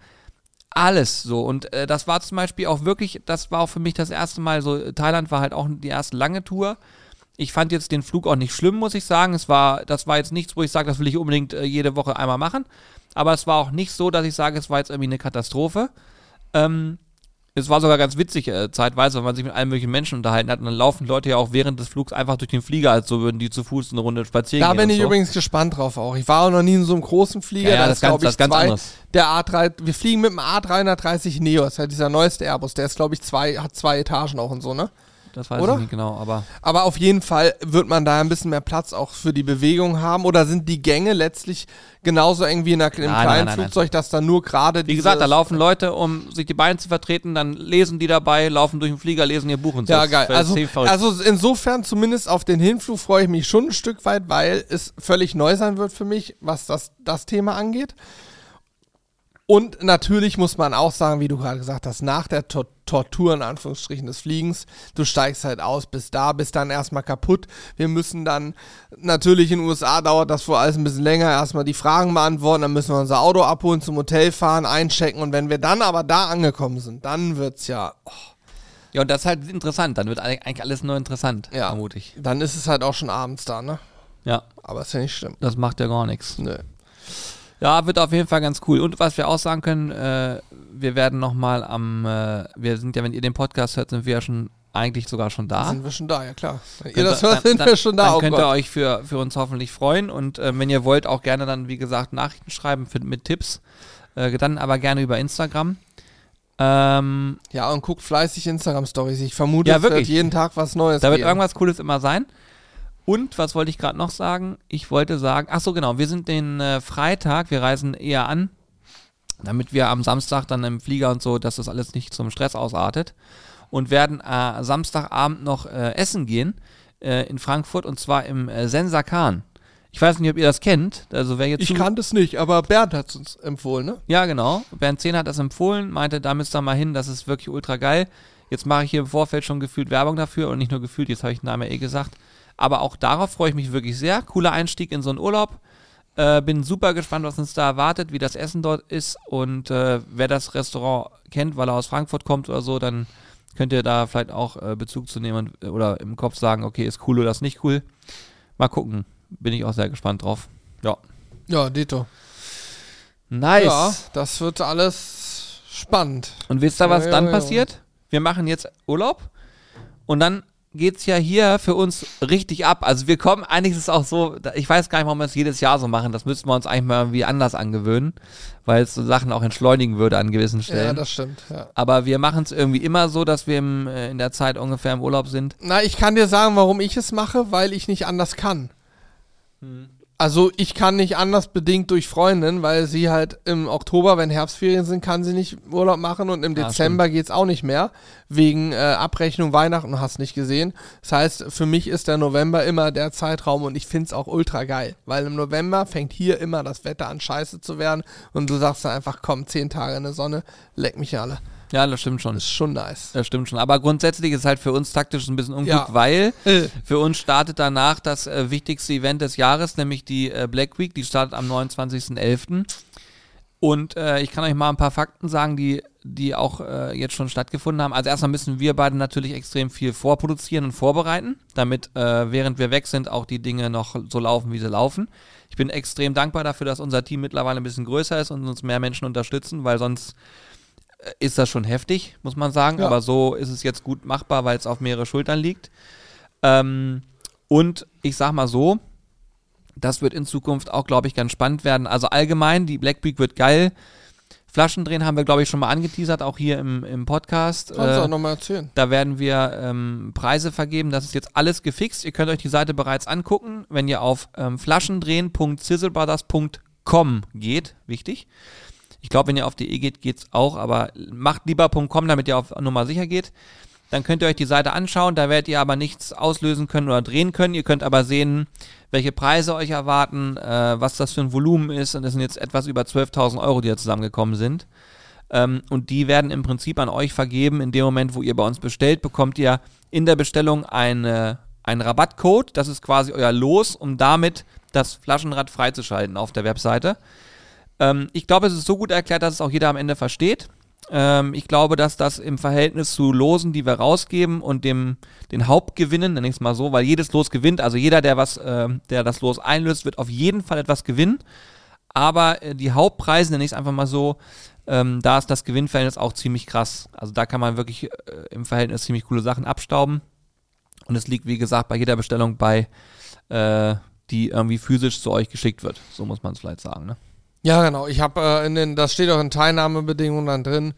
alles so. Und das war zum Beispiel auch wirklich, das war auch für mich das erste Mal so, Thailand war halt auch die erste lange Tour. Ich fand jetzt den Flug auch nicht schlimm, muss ich sagen. Das war jetzt nichts, wo ich sage, das will ich unbedingt jede Woche einmal machen. Aber es war auch nicht so, dass ich sage, es war jetzt irgendwie eine Katastrophe. Es war sogar ganz witzig zeitweise, wenn man sich mit allen möglichen Menschen unterhalten hat und dann laufen Leute ja auch während des Flugs einfach durch den Flieger, als so würden die zu Fuß eine Runde spazieren gehen. Da bin ich übrigens gespannt drauf auch. Ich war auch noch nie in so einem großen Flieger. Ja, das ist ganz anderes. Der A3, wir fliegen mit dem A330 Neo, das ist ja dieser neueste Airbus, der ist glaube ich hat 2 Etagen auch und so, ne? Das weiß ich nicht genau, aber auf jeden Fall wird man da ein bisschen mehr Platz auch für die Bewegung haben. Oder sind die Gänge letztlich genauso eng wie in einem kleinen Flugzeug, dass da nur gerade wie gesagt, da laufen Leute, um sich die Beine zu vertreten, dann lesen die dabei, laufen durch den Flieger, lesen ihr Buch und so. Ja, geil. Also insofern zumindest auf den Hinflug freue ich mich schon ein Stück weit, weil es völlig neu sein wird für mich, was das Thema angeht. Und natürlich muss man auch sagen, wie du gerade gesagt hast, nach der Tortur in Anführungsstrichen des Fliegens, du steigst halt aus, bist dann erstmal kaputt. Wir müssen dann, natürlich in den USA dauert das vor alles ein bisschen länger, erstmal die Fragen beantworten, dann müssen wir unser Auto abholen, zum Hotel fahren, einchecken und wenn wir dann aber da angekommen sind, dann wird's ja... Oh. Ja, und das ist halt interessant, dann wird eigentlich alles nur interessant, vermute ich. Dann ist es halt auch schon abends da, ne? Ja. Aber ist ja nicht schlimm. Das macht ja gar nichts. Nö. Ja, wird auf jeden Fall ganz cool. Und was wir auch sagen können, wir werden nochmal wir sind ja, wenn ihr den Podcast hört, sind wir ja eigentlich sogar schon da. Sind wir schon da, ja klar. Wenn ihr das hört, sind wir schon da. Dann könnt ihr euch für uns hoffentlich freuen und wenn ihr wollt, auch gerne dann, wie gesagt, Nachrichten schreiben mit Tipps. Dann aber gerne über Instagram. Ja, und guckt fleißig Instagram-Stories. Ich vermute, es wird jeden Tag was Neues Da wird irgendwas Cooles immer sein. Und, was wollte ich gerade noch sagen? Ich wollte sagen, ach so genau, wir sind den Freitag, wir reisen eher an, damit wir am Samstag dann im Flieger und so, dass das alles nicht zum Stress ausartet und werden Samstagabend noch essen gehen in Frankfurt und zwar im Sensakan. Ich weiß nicht, ob ihr das kennt. Also ich kannte es nicht, aber Bernd hat es uns empfohlen, ne? Ja, genau. Bernd Zehn hat das empfohlen, meinte, da müsst ihr mal hin, das ist wirklich ultra geil. Jetzt mache ich hier im Vorfeld schon gefühlt Werbung dafür und nicht nur gefühlt, jetzt habe ich den Namen ja gesagt. Aber auch darauf freue ich mich wirklich sehr. Cooler Einstieg in so einen Urlaub. Bin super gespannt, was uns da erwartet, wie das Essen dort ist und wer das Restaurant kennt, weil er aus Frankfurt kommt oder so, dann könnt ihr da vielleicht auch Bezug zu nehmen oder im Kopf sagen, okay, ist cool oder ist nicht cool. Mal gucken. Bin ich auch sehr gespannt drauf. Ja. Ja, Dito. Nice. Ja, das wird alles spannend. Und wisst ihr, was dann passiert? Wir machen jetzt Urlaub und dann geht's ja hier für uns richtig ab. Also wir kommen, eigentlich ist es auch so, ich weiß gar nicht, warum wir es jedes Jahr so machen. Das müssten wir uns eigentlich mal irgendwie anders angewöhnen, weil es so Sachen auch entschleunigen würde an gewissen Stellen. Ja, das stimmt. Ja. Aber wir machen es irgendwie immer so, dass wir in der Zeit ungefähr im Urlaub sind. Na, ich kann dir sagen, warum ich es mache, weil ich nicht anders kann. Also ich kann nicht anders bedingt durch Freundin, weil sie halt im Oktober, wenn Herbstferien sind, kann sie nicht Urlaub machen und im Dezember geht's auch nicht mehr, wegen Abrechnung Weihnachten, hast nicht gesehen. Das heißt, für mich ist der November immer der Zeitraum und ich find's auch ultra geil, weil im November fängt hier immer das Wetter an scheiße zu werden und du sagst dann einfach, komm, 10 Tage in der Sonne, leck mich alle. Ja, das stimmt schon. Das ist schon nice. Das stimmt schon. Aber grundsätzlich ist halt für uns taktisch ein bisschen unglück, weil für uns startet danach das wichtigste Event des Jahres, nämlich die Black Week. Die startet am 29.11. Und ich kann euch mal ein paar Fakten sagen, die auch jetzt schon stattgefunden haben. Also erstmal müssen wir beide natürlich extrem viel vorproduzieren und vorbereiten, damit während wir weg sind auch die Dinge noch so laufen, wie sie laufen. Ich bin extrem dankbar dafür, dass unser Team mittlerweile ein bisschen größer ist und uns mehr Menschen unterstützen, weil sonst ist das schon heftig, muss man sagen. Ja. Aber so ist es jetzt gut machbar, weil es auf mehrere Schultern liegt. Und ich sag mal so, das wird in Zukunft auch, glaube ich, ganz spannend werden. Also allgemein, die Black Week wird geil. Flaschendrehen haben wir, glaube ich, schon mal angeteasert, auch hier im Podcast. Kannst du auch nochmal erzählen. Da werden wir Preise vergeben. Das ist jetzt alles gefixt. Ihr könnt euch die Seite bereits angucken, wenn ihr auf flaschendrehen.sizzlebrothers.com geht. Wichtig. Ich glaube, wenn ihr auf DE geht, geht's auch, aber macht lieber .com, damit ihr auf Nummer sicher geht. Dann könnt ihr euch die Seite anschauen, da werdet ihr aber nichts auslösen können oder drehen können. Ihr könnt aber sehen, welche Preise euch erwarten, was das für ein Volumen ist. Und das sind jetzt etwas über 12.000 Euro, die da zusammengekommen sind. Und die werden im Prinzip an euch vergeben. In dem Moment, wo ihr bei uns bestellt, bekommt ihr in der Bestellung einen Rabattcode. Das ist quasi euer Los, um damit das Flaschenrad freizuschalten auf der Webseite. Ich glaube, es ist so gut erklärt, dass es auch jeder am Ende versteht. Ich glaube, dass das im Verhältnis zu Losen, die wir rausgeben und den Hauptgewinnen, nenne ich es mal so, weil jedes Los gewinnt, also jeder, der das Los einlöst, wird auf jeden Fall etwas gewinnen. Aber die Hauptpreise, nenne ich es einfach mal so, da ist das Gewinnverhältnis auch ziemlich krass. Also da kann man wirklich im Verhältnis ziemlich coole Sachen abstauben. Und es liegt, wie gesagt, bei jeder Bestellung bei, die irgendwie physisch zu euch geschickt wird. So muss man es vielleicht sagen, ne? Ja, genau. Ich habe das steht auch in Teilnahmebedingungen dann drin.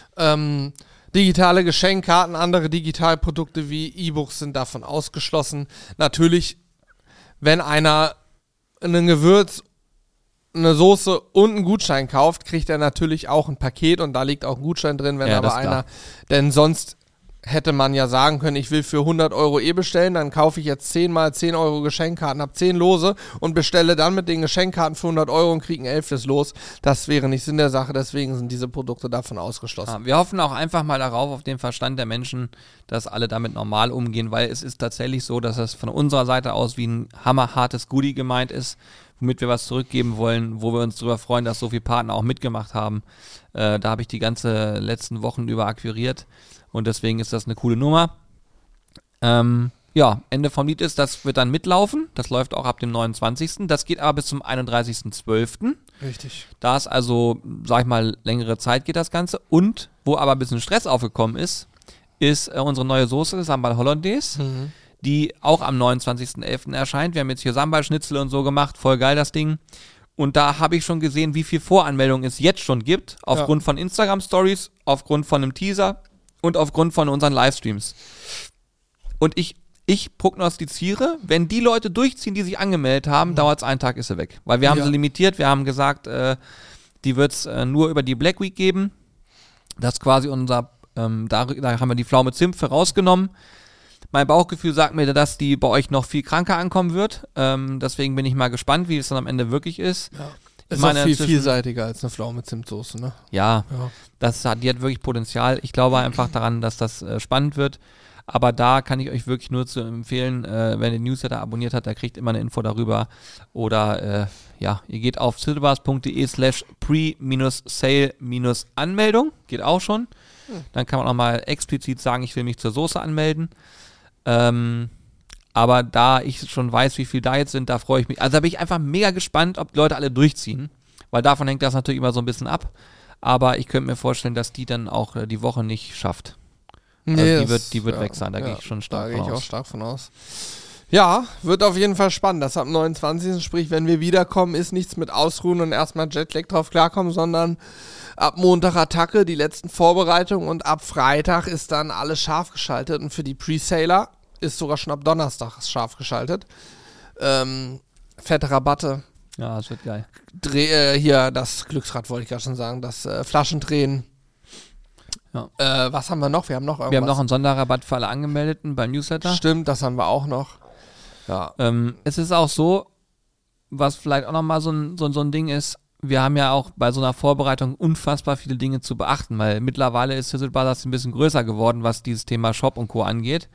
Digitale Geschenkkarten, andere Digitalprodukte wie E-Books sind davon ausgeschlossen. Natürlich, wenn einer ein Gewürz, eine Soße und einen Gutschein kauft, kriegt er natürlich auch ein Paket und da liegt auch ein Gutschein drin, wenn aber einer, denn sonst hätte man ja sagen können, ich will für 100 Euro bestellen, dann kaufe ich jetzt 10 mal 10 Euro Geschenkkarten, habe 10 Lose und bestelle dann mit den Geschenkkarten für 100 Euro und kriege ein 11. Los. Das wäre nicht Sinn der Sache, deswegen sind diese Produkte davon ausgeschlossen. Ja, wir hoffen auch einfach mal darauf, auf den Verstand der Menschen, dass alle damit normal umgehen, weil es ist tatsächlich so, dass es von unserer Seite aus wie ein hammerhartes Goodie gemeint ist, womit wir was zurückgeben wollen, wo wir uns darüber freuen, dass so viele Partner auch mitgemacht haben. Da habe ich die ganze letzten Wochen über akquiriert. Und deswegen ist das eine coole Nummer. Ja, Ende vom Lied ist, das wird dann mitlaufen. Das läuft auch ab dem 29. Das geht aber bis zum 31.12. Richtig. Da ist also, sag ich mal, längere Zeit geht das Ganze. Und wo aber ein bisschen Stress aufgekommen ist unsere neue Soße, Sambal Hollandaise, die auch am 29.11. erscheint. Wir haben jetzt hier Sambal-Schnitzel und so gemacht. Voll geil, das Ding. Und da habe ich schon gesehen, wie viel Voranmeldungen es jetzt schon gibt. Aufgrund von Instagram-Stories, aufgrund von einem Teaser und aufgrund von unseren Livestreams. Und ich prognostiziere, wenn die Leute durchziehen, die sich angemeldet haben, dauert es einen Tag, ist sie weg. Weil wir haben sie limitiert, wir haben gesagt, die wird es nur über die Black Week geben. Das ist quasi unser, da haben wir die Pflaume Zimt für rausgenommen. Mein Bauchgefühl sagt mir, dass die bei euch noch viel kranker ankommen wird. Deswegen bin ich mal gespannt, wie es dann am Ende wirklich ist. Ja. Ist auch viel vielseitiger als eine Pflaume mit Zimtsoße, ne? Ja. Die hat wirklich Potenzial. Ich glaube einfach daran, dass das spannend wird. Aber da kann ich euch wirklich nur zu empfehlen, wenn ihr den Newsletter abonniert habt, da kriegt immer eine Info darüber. Oder ihr geht auf citybuzzers.de/pre-sale-Anmeldung. Geht auch schon. Dann kann man auch mal explizit sagen, ich will mich zur Soße anmelden. Aber da ich schon weiß, wie viel da jetzt sind, da freue ich mich. Also da bin ich einfach mega gespannt, ob die Leute alle durchziehen. Weil davon hängt das natürlich immer so ein bisschen ab. Aber ich könnte mir vorstellen, dass die dann auch die Woche nicht schafft. Nee, also die wird weg sein, da gehe ich schon stark von aus. Da gehe ich auch stark von aus. Ja, wird auf jeden Fall spannend. Das am 29. Sprich, wenn wir wiederkommen, ist nichts mit Ausruhen und erstmal Jetlag drauf klarkommen, sondern ab Montag Attacke, die letzten Vorbereitungen und ab Freitag ist dann alles scharf geschaltet und für die Pre-Saler ist sogar schon ab Donnerstag scharf geschaltet. Fette Rabatte. Ja, das wird geil. Hier, das Glücksrad wollte ich gerade schon sagen, das Flaschendrehen. Ja. Was haben wir noch? Wir haben noch irgendwas. Wir haben noch einen Sonderrabatt für alle Angemeldeten beim Newsletter. Stimmt, das haben wir auch noch. Ja. Es ist auch so, was vielleicht auch nochmal so ein Ding ist, wir haben ja auch bei so einer Vorbereitung unfassbar viele Dinge zu beachten, weil mittlerweile ist Sizzle-Buzzers ein bisschen größer geworden, was dieses Thema Shop und Co. angeht.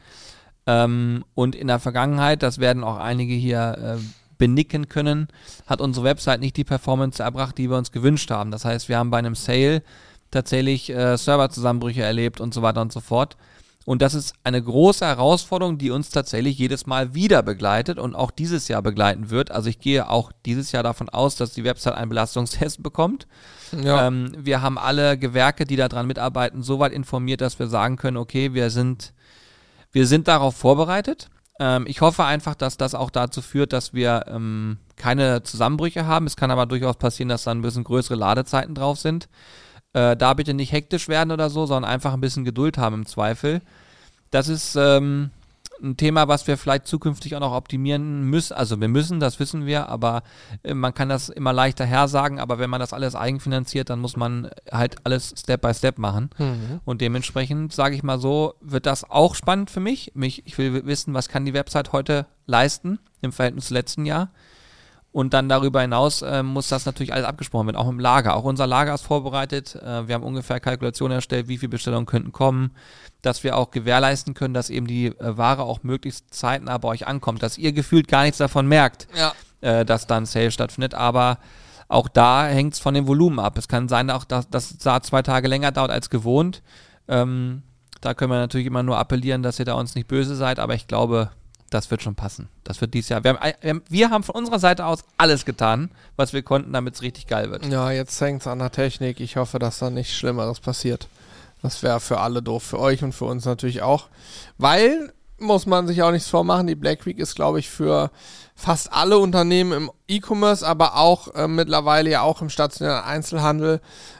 Und in der Vergangenheit, das werden auch einige hier benicken können, hat unsere Website nicht die Performance erbracht, die wir uns gewünscht haben. Das heißt, wir haben bei einem Sale tatsächlich Serverzusammenbrüche erlebt und so weiter und so fort. Und das ist eine große Herausforderung, die uns tatsächlich jedes Mal wieder begleitet und auch dieses Jahr begleiten wird. Also ich gehe auch dieses Jahr davon aus, dass die Website einen Belastungstest bekommt. Ja. Wir haben alle Gewerke, die daran mitarbeiten, soweit informiert, dass wir sagen können, okay, wir sind darauf vorbereitet. Ich hoffe einfach, dass das auch dazu führt, dass wir keine Zusammenbrüche haben. Es kann aber durchaus passieren, dass da ein bisschen größere Ladezeiten drauf sind. Da bitte nicht hektisch werden oder so, sondern einfach ein bisschen Geduld haben im Zweifel. Das ist ein Thema, was wir vielleicht zukünftig auch noch optimieren müssen. Also wir müssen, das wissen wir, aber man kann das immer leichter hersagen. Aber wenn man das alles eigenfinanziert, dann muss man halt alles Step by Step machen. Und dementsprechend, sage ich mal so, wird das auch spannend für mich. Ich will wissen, was kann die Website heute leisten im Verhältnis zum letzten Jahr. Und dann darüber hinaus muss das natürlich alles abgesprochen werden, auch im Lager. Auch unser Lager ist vorbereitet. Wir haben ungefähr Kalkulationen erstellt, wie viele Bestellungen könnten kommen, dass wir auch gewährleisten können, dass eben die Ware auch möglichst zeitnah bei euch ankommt, dass ihr gefühlt gar nichts davon merkt, dass da ein Sale stattfindet. Aber auch da hängt es von dem Volumen ab. Es kann sein, auch dass es da 2 Tage länger dauert als gewohnt. Da können wir natürlich immer nur appellieren, dass ihr da uns nicht böse seid, aber ich glaube, das wird schon passen. Das wird dieses Jahr. Wir haben von unserer Seite aus alles getan, was wir konnten, damit es richtig geil wird. Ja, jetzt hängt es an der Technik. Ich hoffe, dass da nichts Schlimmeres passiert. Das wäre für alle doof. Für euch und für uns natürlich auch. Weil, muss man sich auch nichts vormachen, die Black Week ist, glaube ich, für fast alle Unternehmen im E-Commerce, aber auch mittlerweile ja auch im stationären Einzelhandel.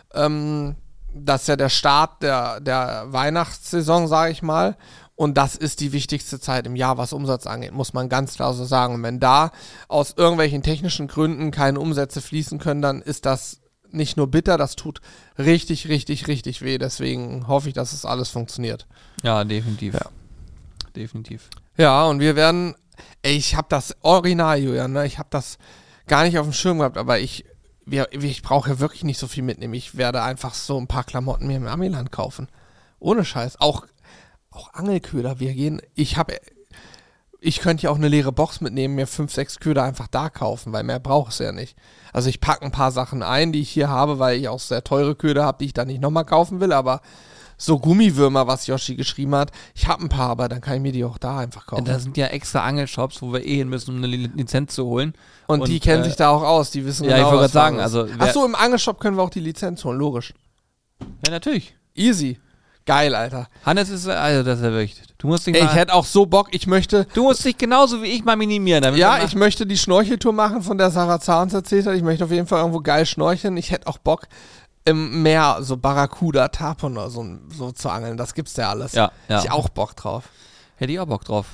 Das ist ja der Start der Weihnachtssaison, sage ich mal. Und das ist die wichtigste Zeit im Jahr, was Umsatz angeht, muss man ganz klar so sagen. Und wenn da aus irgendwelchen technischen Gründen keine Umsätze fließen können, dann ist das nicht nur bitter, das tut richtig, richtig, richtig weh. Deswegen hoffe ich, dass es alles funktioniert. Ja, definitiv. Ja. Definitiv. Ja, und wir werden, ich habe das Original, Julian, ne? Ich habe das gar nicht auf dem Schirm gehabt, aber ich brauche ja wirklich nicht so viel mitnehmen. Ich werde einfach so ein paar Klamotten mir im Amiland kaufen. Ohne Scheiß. Auch Angelköder, ich könnte ja auch eine leere Box mitnehmen, mir 5, 6 Köder einfach da kaufen, weil mehr brauche ich ja nicht. Also ich packe ein paar Sachen ein, die ich hier habe, weil ich auch sehr teure Köder habe, die ich dann nicht nochmal kaufen will, aber so Gummiwürmer, was Yoshi geschrieben hat, ich habe ein paar, aber dann kann ich mir die auch da einfach kaufen. Da sind ja extra Angelshops, wo wir hin müssen, um eine Lizenz zu holen. Und die kennen sich da auch aus, die wissen genau, was ich wollte gerade sagen. Also, achso, im Angelshop können wir auch die Lizenz holen, logisch. Ja, natürlich. Easy. Geil, Alter. Hannes ist, also das ist ja wirklich, ich hätte auch so Bock, du musst dich genauso wie ich mal minimieren. Ja, ich möchte die Schnorcheltour machen, von der Sarah Zahns erzählt hat. Ich möchte auf jeden Fall irgendwo geil schnorcheln. Ich hätte auch Bock, im Meer so Barracuda, Tarpon oder so zu angeln. Das gibt's ja alles. Ja. Ich auch Bock drauf. Hätte ich auch Bock drauf.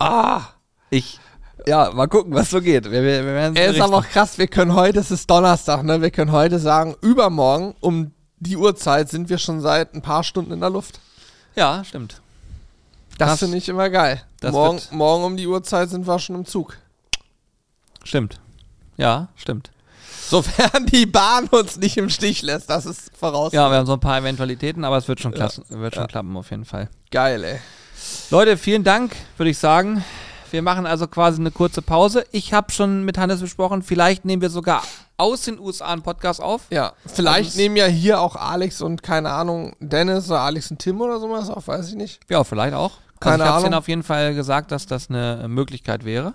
Ja, mal gucken, was so geht. Wir ist aber auch krass, wir können heute, es ist Donnerstag, ne? Wir können heute sagen, übermorgen um die Uhrzeit sind wir schon seit ein paar Stunden in der Luft. Ja, stimmt. Das finde ich immer geil. Morgen um die Uhrzeit sind wir schon im Zug. Stimmt. Ja, stimmt. Sofern die Bahn uns nicht im Stich lässt, das ist voraus. Ja, wir haben so ein paar Eventualitäten, aber es wird schon klappen auf jeden Fall. Geil, ey. Leute, vielen Dank, würde ich sagen. Wir machen also quasi eine kurze Pause. Ich habe schon mit Hannes besprochen, vielleicht nehmen wir sogar aus den USA einen Podcast auf. Ja, vielleicht nehmen ja hier auch Alex und, keine Ahnung, Dennis oder Alex und Tim oder sowas auf, weiß ich nicht. Ja, vielleicht auch. Keine ich habe Ahnung. denen auf jeden Fall gesagt, dass das eine Möglichkeit wäre.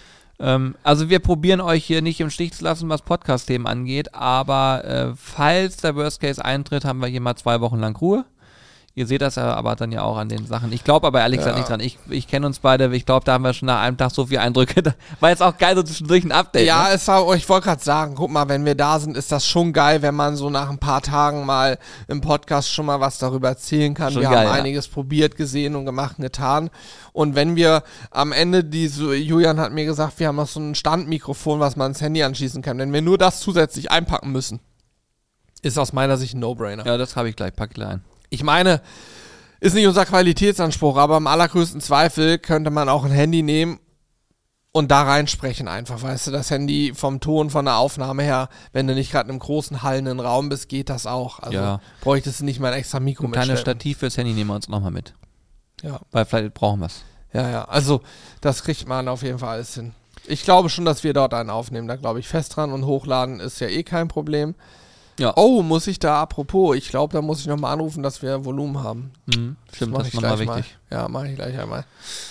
Also wir probieren euch hier nicht im Stich zu lassen, was Podcast-Themen angeht, aber falls der Worst Case eintritt, haben wir hier mal 2 Wochen lang Ruhe. Ihr seht das ja aber dann ja auch an den Sachen. Ich glaube aber ehrlich gesagt nicht dran. Ich kenne uns beide. Ich glaube, da haben wir schon nach einem Tag so viele Eindrücke. Da war jetzt auch geil, so zwischendurch ein Update. Ja, ne? ich wollte gerade sagen, guck mal, wenn wir da sind, ist das schon geil, wenn man so nach ein paar Tagen mal im Podcast schon mal was darüber erzählen kann. Schon wir geil, haben einiges probiert, gesehen und gemacht und getan. Und wenn wir am Ende Julian hat mir gesagt, wir haben noch so ein Standmikrofon, was man ans Handy anschließen kann. Wenn wir nur das zusätzlich einpacken müssen, ist aus meiner Sicht ein No-Brainer. Ja, das habe ich gleich. Pack gleich ein. Ich meine, ist nicht unser Qualitätsanspruch, aber im allergrößten Zweifel könnte man auch ein Handy nehmen und da reinsprechen einfach, weißt du, das Handy vom Ton, von der Aufnahme her, wenn du nicht gerade in einem großen, hallenden Raum bist, geht das auch. Also bräuchtest du nicht mal ein extra Mikro mitschleppen. Ein kleines Stativ fürs Handy nehmen wir uns nochmal mit. Ja. Weil vielleicht brauchen wir es. Ja, also das kriegt man auf jeden Fall alles hin. Ich glaube schon, dass wir dort einen aufnehmen, da glaube ich fest dran und hochladen ist ja eh kein Problem. Ja. Oh, muss ich da, apropos, ich glaube, da muss ich nochmal anrufen, dass wir Volumen haben. Stimmt, das ist nochmal wichtig. Ja, mache ich gleich einmal.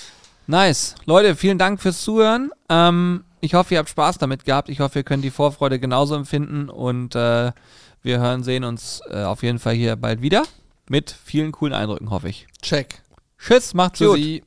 Nice. Leute, vielen Dank fürs Zuhören. Ich hoffe, ihr habt Spaß damit gehabt. Ich hoffe, ihr könnt die Vorfreude genauso empfinden und wir sehen uns auf jeden Fall hier bald wieder mit vielen coolen Eindrücken, hoffe ich. Check. Tschüss, macht's gut.